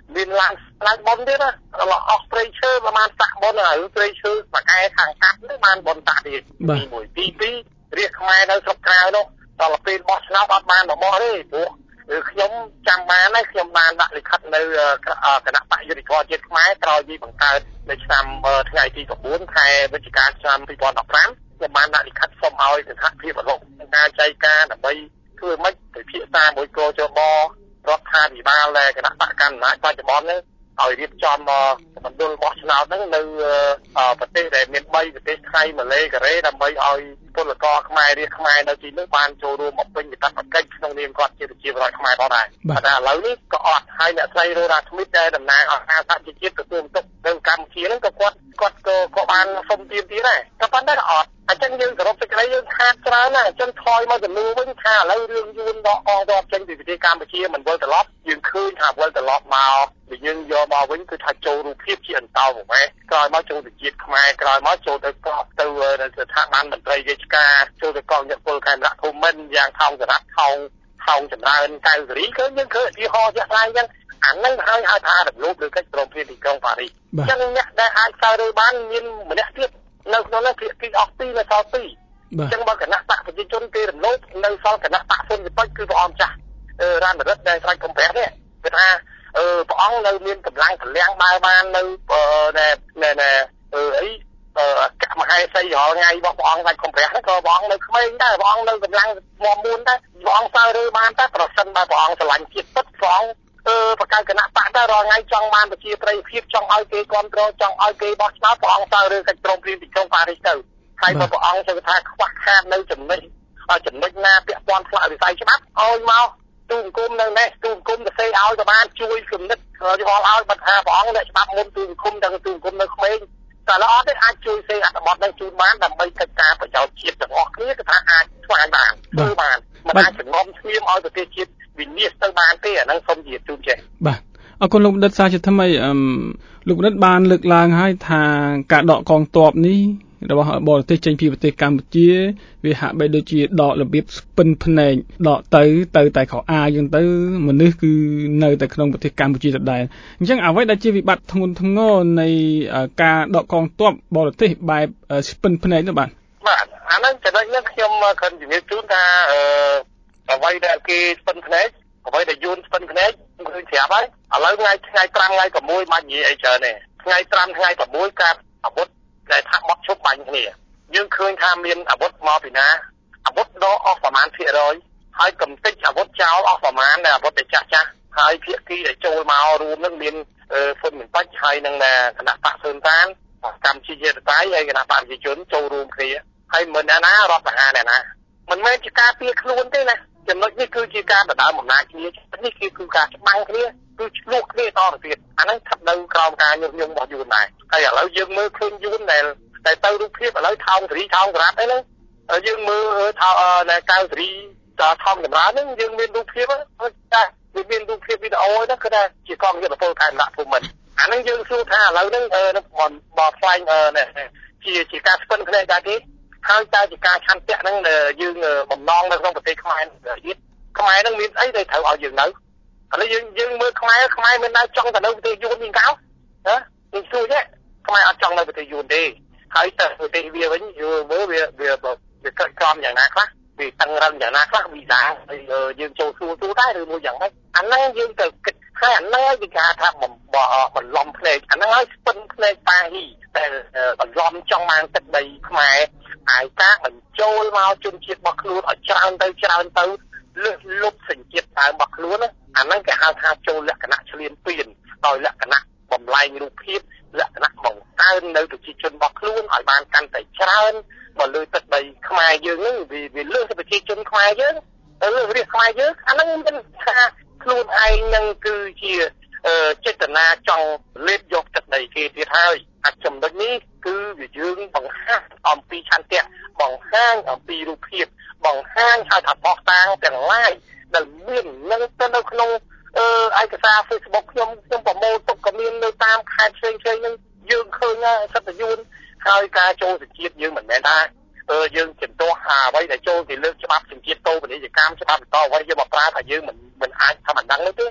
មានឡើងឡើងបនទៀតណាអស់ព្រៃឈើប្រហែលសាក់បនហើយព្រៃឈើមួយកែខាងកាត់នេះបានបនតាទៀតទីមួយទីពីររាជខ្មែរនៅស្រុកក្រៅនោះដល់ពេលបោះឆ្នោតអត់បានរបស់ទេព្រោះខ្ញុំចាំបានហើយខ្ញុំបានដាក់លិខិតនៅគណៈបកយុតិធម៌ជាតិខ្មែរក្រោយពីបង្កើតនៅឆ្នាំថ្ងៃទី9ខែវិច្ឆិកាឆ្នាំពីរពាន់ដប់ប្រាំខ្ញុំបានដាក់លិខិតសុំឲ្យសហភាពអលោកការចែកការដើម្បីធ្វើម៉េចទៅភាសាមួយកោជបរដ្ឋាភិបាលដែលគណៈបកកណ្ដាលបច្ចុប្បន្ននេះឲ្យរៀបចំមណ្ឌលបោះឆ្នោតហ្នឹងនៅប្រទេសដែលមាន3ប្រទេសថៃម៉ាឡេកូរ៉េដើម្បីឲ្យពលករខ្មែររាជខ្មែរនៅទីនោះបានចូលរួមបំពេញកាតព្វកិច្ចក្នុងនាមគាត់ជាប្រជាពលរដ្ឋខ្មែរផងដែរតែឥឡូវនេះក៏អត់ហើយអ្នកស្រីរ៉ូរ៉ាស្មីតដែលតំណាងអង្គការសហជីវជាតិទទួលបន្ទុកនៅកម្ពុជាហ្នឹងក៏គាត់គាត់ក៏ក៏បានសុំទាមទារដែរក៏ប៉ុន្តែក៏អត់អញ្ចឹងយើងសរុបសេចក្តីយើងខាតច្រើនណាស់អញ្ចឹងថយមកចំនួនវិញថាឥឡូវរឿងយួនដកកងទ័ពចេញពីប្រទេសកម្ពុជាមិនវិលត្រឡប់យើងឃើញថាវិលត្រឡប់មកដែលយើងយកមកវិញគឺថាចូលរូបភាពជាអន្តោប្រវេសន៍ក្រោយមកចូលទៅជាតិខ្មែរក្រោយមកចូលទៅកោះទៅស្ថាប័នមន្ត្រីរាជការចូលទៅកងយុទ្ធពលខេមរៈភូមិន្ទយ៉ាងថោងសារ៉ាត់ថោងថោងចម្រើនកៅសេរីគឺយើងឃើញឧទាហរណ៍ជាក់ស្ដែងអញ្ចឹងអានឹងហើយហៅថារំលោភលើកិច្ចព្រមព្រៀងទីក្រុងប៉ារីសអញ្ចឹងអ្នកដែលអាចសើរើបានមានម្នាក់ទៀតនៅក្នុងនោះភាគីអស់ពីរនៅសល់ពីរអញ្ចឹងបើគណៈបកប្រជាជនគេរំលោភនៅសល់គណៈបកសុនវិបត្តិគឺព្រះអង្គចាស់រ៉ានរិទ្ធដែលស្រេចកំប្រាស់នេះគឺថាអឺព្រះអង្គនៅមានកម្លាំងកម្លាំងដើរបាននៅណែណែអឺអីកមហេសីរាល់ថ្ងៃរបស់ព្រះអង្គស្រេចកំប្រាស់ហ្នឹងក៏ព្រះអង្គនៅក្មេងដែរព្រះអង្គនៅកម្លាំងមាំមួនដែរព្រះអង្គសើរើបានតែប្រសិនបើព្រះអង្គស្រឡាញ់ជាតិពិតព្រះអង្គអឺបកកើតគណៈបកតែរាល់ថ្ងៃចង់បានប្រជាប្រិយភាពចង់ឲ្យគេគ្រប់គ្រងចង់ឲ្យគេបោះឆ្នោតព្រះអង្គសើរើកិច្ចព្រមព្រៀងទីក្រុងប៉ារីសទៅហើយបើព្រះអង្គជឿថាខ្វះខាតនៅចំណុចចំណុចណាពាក់ព័ន្ធផ្នែកវិស័យច្បាប់ឲ្យមកទូអង្គមនៅនេះទូអង្គមទៅសេឲ្យក៏បានជួយគំនិតយល់ឲ្យបើថាព្រះអង្គអ្នកច្បាប់មុនទូអង្គមទាំងទូអង្គមនៅក្មេងតែល្អទេអាចជួយសេអត្ថបទនឹងជូនបានដើម្បីកិច្ចការប្រយោជន៍ជាតិទាំងអស់គ្នាគឺថាអាចស្វែងបានធ្វើបានមិនអាចជំនុំឈ្លាមឲ្យប្រទេសជាតិវិនិច្ឆ័យទៅបានទេអានឹងសូមជាទូចេះបាទអរគុណលោកបណ្ឌិតសាជាថ្មីអឺលោកបណ្ឌិតបានលើកឡើងហើយថាការដកកងទ័ពនេះរបស់បរទេសចេញពីប្រទេសកម្ពុជាវាហាក់បីដូចជាដករបៀបស្ពិនភ្នែកដកទៅទៅតែខោអាវយ៉ាងទៅមនុស្សគឺនៅតែក្នុងប្រទេសកម្ពុជាដដែលអញ្ចឹងអ្វីដែលជាវិបត្តិធ្ងន់ធ្ងរនៃការដកកងទ័ពបរទេសបែបស្ពិនភ្នែកនោះបាទបាទអាហ្នឹងចំណុចនេះខ្ញុំគិតជំរាបជូនថាអឺអ្វីដែលគេស្ពិនភ្នែកអ្វីដែលយួនស្ពិនភ្នែកខ្ញុំឃើញប្រាប់ហើយឥឡូវថ្ងៃថ្ងៃ5ថ្ងៃ6មិននិយាយអីច្រើនទេថ្ងៃ5ថ្ងៃ6ការអាវុធតែថាបត់ឈប់បាញ់គ្នាយើងឃើញថាមានអាវុធមកពីណាអាវុធដកអស់ប្រមាណភាគរយហើយកំទេចអាវុធចោលអស់ប្រមាណអាវុធដែលចាស់ចាស់ហើយភាគីដែលចូលមករួមនឹងមានហ៊ុនមិនបាច់ហើយនឹងគណៈបកស៊ើនតានកម្ពុជាជាតៃហើយគណៈបកប្រជាជនចូលរួមគ្នាហើយមិនណាណារដ្ឋបហាអ្នកណាមិនមែនជាការពារខ្លួនទេណាចំណុចនេះគឺជាការដណ្ដើមអំណាចគ្នានេះគឺគឺការច្បាំងគ្នាគឺឆ្លោះគ្នាតទៅទៀតអាហ្នឹងស្ថិតនៅក្រោមការញុះញង់របស់យួនដែរហើយឥឡូវយើងមើលឃើញយួនដែលតែទៅរូបភាពឥឡូវថោងសេរីថោងសារ៉ាត់អីហ្នឹងយើងមើលថោនៅកៅសេរីតថោងចម្រើនហ្នឹងយើងមានរូបភាពតែវាមានរូបភាពវីដេអូហ្នឹងគឺថាជាកងយុទ្ធពលខេមរៈភូមិន្ទអាហ្នឹងយើងសួរថាឥឡូវហ្នឹងបបផ្លាញ់ជាជាការស្ពិនភ្នែកដែរទេហើយតើជាការឆន្ទៈហ្នឹងយើងបំណងនៅក្នុងប្រទេសខ្មែរទៀតខ្មែរហ្នឹងមានអីដែលត្រូវឲ្យយើងនៅឥឡូវយើងយើងមើលខ្មែរខ្មែរមិននៅចង់ទៅនៅប្រទេសយួនវិញកោណាយើងសួរទេខ្មែរអត់ចង់នៅប្រទេសយួនទេហើយទៅប្រទេសវាវិញយល់មើលវាវាវាកិច្ចក្រមយ៉ាងណាខ្លះវាតឹងរឹងយ៉ាងណាខ្លះវីសាយើងចូលសួរសួរដែរឬមួយយ៉ាងម៉េចអាហ្នឹងយើងទៅគិតហើយអាហ្នឹងគេថាបំបន្លំភ្នែកអាហ្នឹងហើយស្ពិនភ្នែកប៉ាហ៊ីតែបន្លំចង់បានទឹកដីខ្មែរហើយការបញ្ចូលមកជនជាតិរបស់ខ្លួនឲ្យច្រើនទៅច្រើនទៅលឹះលុបសញ្ជាតិដើមរបស់ខ្លួនអាហ្នឹងគេហៅថាចូលលក្ខណៈឈ្លានពានដោយលក្ខណៈបំលែងរូបភាពលក្ខណៈបង្កើននៅប្រជាជនរបស់ខ្លួនឲ្យបានកាន់តែច្រើនមកលើទឹកដីខ្មែរយើងហ្នឹងវាវាលើសប្រជាជនខ្មែរយើងលើសរាជខ្មែរយើងអាហ្នឹងមិនថាខ្លួនឯងនឹងគឺជាចេតនាចង់លេបយកទឹកដីគេទៀតហើយអាចចំណុចនេះគឺវាយើងបង្ហាញអំពីឆន្ទៈបង្ហាញអំពីរូបភាពបង្ហាញឲ្យថាបោះតាំងទាំងឡាយដែលមាននឹងទៅនៅក្នុងឯកសារ Facebook ខ្ញុំខ្ញុំប្រមូលទុកក៏មាននៅតាមខេត្តផ្សេងៗហ្នឹងយើងឃើញសិទ្ធិយួនហើយការចូលសជាតិយើងមិនមែនថាយើងជំទាស់អាអ្វីដែលចូលគេលើកច្បាប់សញ្ជាតិតូបនីយកម្មច្បាប់បន្តអ្វីយើងមកប្រើថាយើងមិនមិនអាចថាមិនដឹងនោះទេ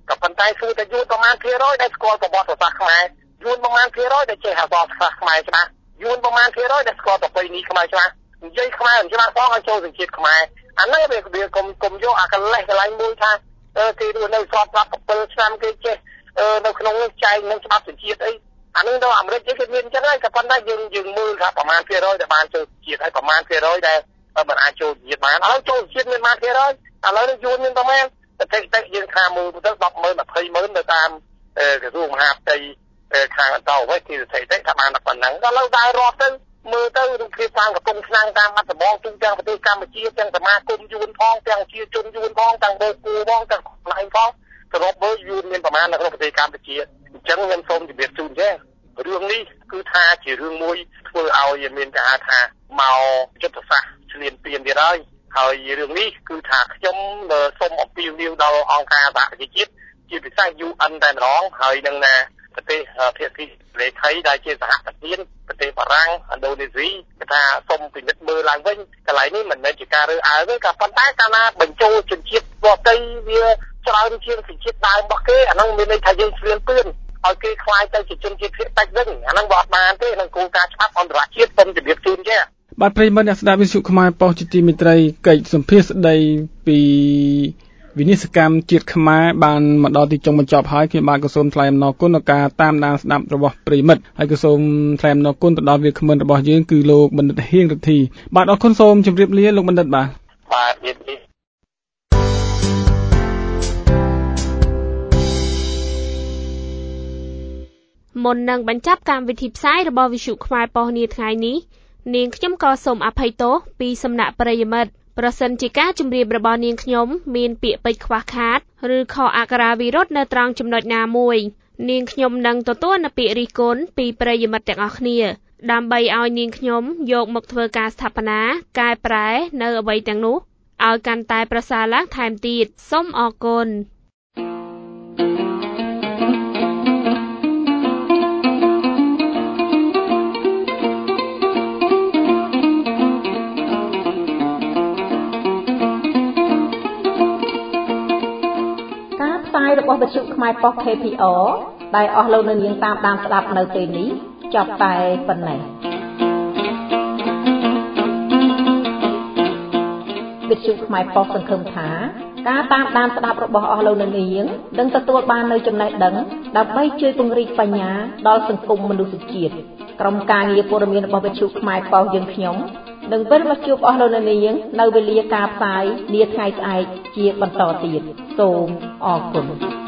ក៏ប៉ុន្តែគឺតែយួនប្រមាណភាគរយដែលស្គាល់ប្រវត្តិសាស្ត្រខ្មែរយួនប្រមាណភាគរយដែលចេះអក្សរសាស្ត្រខ្មែរច្បាស់យួនប្រមាណភាគរយដែលស្គាល់ប្រពៃណីខ្មែរច្បាស់និយាយខ្មែរមិនច្បាស់ផងឲ្យចូលសញ្ជាតិខ្មែរអានេះវាវាកុំកុំយកអាកលេសកន្លែងមួយថាគេរស់នៅស្របស្រាប់bảyឆ្នាំគេចេះនៅក្នុងនោះចែកនឹងច្បាប់សញ្ជាតិអីអានេះដល់អាមេរិកគេមានអញ្ចឹងហើយក៏ប៉ុន្តែយើងយើងមើលថាប្រមាណភាគរយដែលបានចូលជាតិហើយប្រមាណភាគរយដែលមិនអាចចូលជាតិបានឥឡូវចូលជាតិមានប្រមាណភាគរយឥឡូវនេះយួនមានប្រមាណតែតែយើងថាមើលទៅដប់ម៉ឺន20ម៉ឺនទៅតាមក្រសួងមហាផ្ទៃខាងអន្តរវិទ្យាស្ថិតិថាបានតែប៉ុណ្ណឹងដល់ឥឡូវដែររាប់ទៅមើលទៅរូបភាពតាមកំពង់ឆ្នាំងតាមបាត់ដំបងទូទាំងប្រទេសកម្ពុជាទាំងសមាគមយួនផងទាំងជាជនយួនផងទាំងបូកគូផងទាំងកន្លែងផងសរុបមើលយួនមានប្រមាណនៅក្នុងប្រទេសកម្ពុជាអញ្ចឹងខ្ញុំសូមជម្រាបជូនចេះរឿងនេះគឺថាជារឿងមួយធ្វើឲ្យមានការថាមកយុទ្ធសាស្ត្រឆ្លៀនពៀនទៀតហើយហើយរឿងនេះគឺថាខ្ញុំសូមអំពាវនាវដល់អង្គការសហប្រជាជាតិជាពិសេស យូ អិន តែម្ដងហើយនឹងណាប្រទេសភាគីលេខីដែលជាសហប្រធានប្រទេសបារាំងឥណ្ឌូនេស៊ីគេថាសូមពិនិត្យមើលឡើងវិញកន្លែងនេះមិនមែនជាការរើសអើងទេក៏ប៉ុន្តែកាលណាបញ្ចូលជនជាតិបរទេសវាច្រើនជាងជនជាតិដើមរបស់គេអានោះមានន័យថាយើងឆ្លៀនពឿនឲ្យគេខ្លាយទៅជាជនជាតិភាគតិចវិញអានោះវាអត់បានទេក្នុងគោលការណ៍ច្បាប់អន្តរជាតិសូមជម្រាបជូនចេះបាទប្រិយមិត្តអ្នកស្ដាប់វិទ្យុខ្មែរប៉ុស្តិ៍ជាទីមេត្រីកិច្ចសម្ភាសន៍ស្ដីពីវិនិស្សកម្មជាតិខ្មែរបានមកដល់ទីចុងបញ្ចប់ហើយខ្ញុំបាទក៏សូមថ្លែងអំណរគុណដល់ការតាមដានស្ដាប់របស់ប្រិយមិត្តហើយក៏សូមថ្លែងអំណរគុណទៅដល់វាគ្មិនរបស់យើងគឺលោកបណ្ឌិតហៀងរិទ្ធីបាទអរគុណសូមជម្រាបលាលោកបណ្ឌិតបាទបាទជម្រាបលាមុននឹងបញ្ចប់កម្មវិធីផ្សាយរបស់វិទ្យុខ្មែរប៉ុស្តិ៍នាថ្ងៃនេះនាងខ្ញុំក៏សូមអភ័យទោសពីសំណាក់ប្រិយមិត្តប្រសិនជាការជម្រាបរបស់នាងខ្ញុំមានពាក្យពេចន៍ខ្វះខាតឬខុសអក្ខរាវិរុទ្ធនៅត្រង់ចំណុចណាមួយនាងខ្ញុំនឹងទទួលនូវពាក្យរិះគន់ពីប្រិយមិត្តទាំងអស់គ្នាដើម្បីឲ្យនាងខ្ញុំយកមកធ្វើការស្ថាបនាកែប្រែនៅអ្វីទាំងនោះឲ្យកាន់តែប្រសើរឡើងថែមទៀតសូមអរគុណរបស់វិទ្យុខ្មែរប៉ុស្តិ៍ ខេ ភី អារ ដែលអស់លោកនៅនាងតាមដានស្ដាប់នៅពេលនេះចប់តែប៉ុណ្ណេះវិទ្យុខ្មែរប៉ុស្តិ៍សង្ឃឹមថាការតាមដានស្ដាប់របស់អស់លោកនៅនាងនឹងទទួលបាននូវចំណេះដឹងដើម្បីជួយពង្រីកបញ្ញាដល់សង្គមមនុស្សជាតិក្រុមការងារព័ត៌មានរបស់វិទ្យុខ្មែរប៉ុស្តិ៍យើងខ្ញុំនឹងវិលមកជួបអស់លោកនៅនាងនៅវេលាការផ្សាយនាថ្ងៃស្អែកជាបន្តទៀតសូមអរគុណ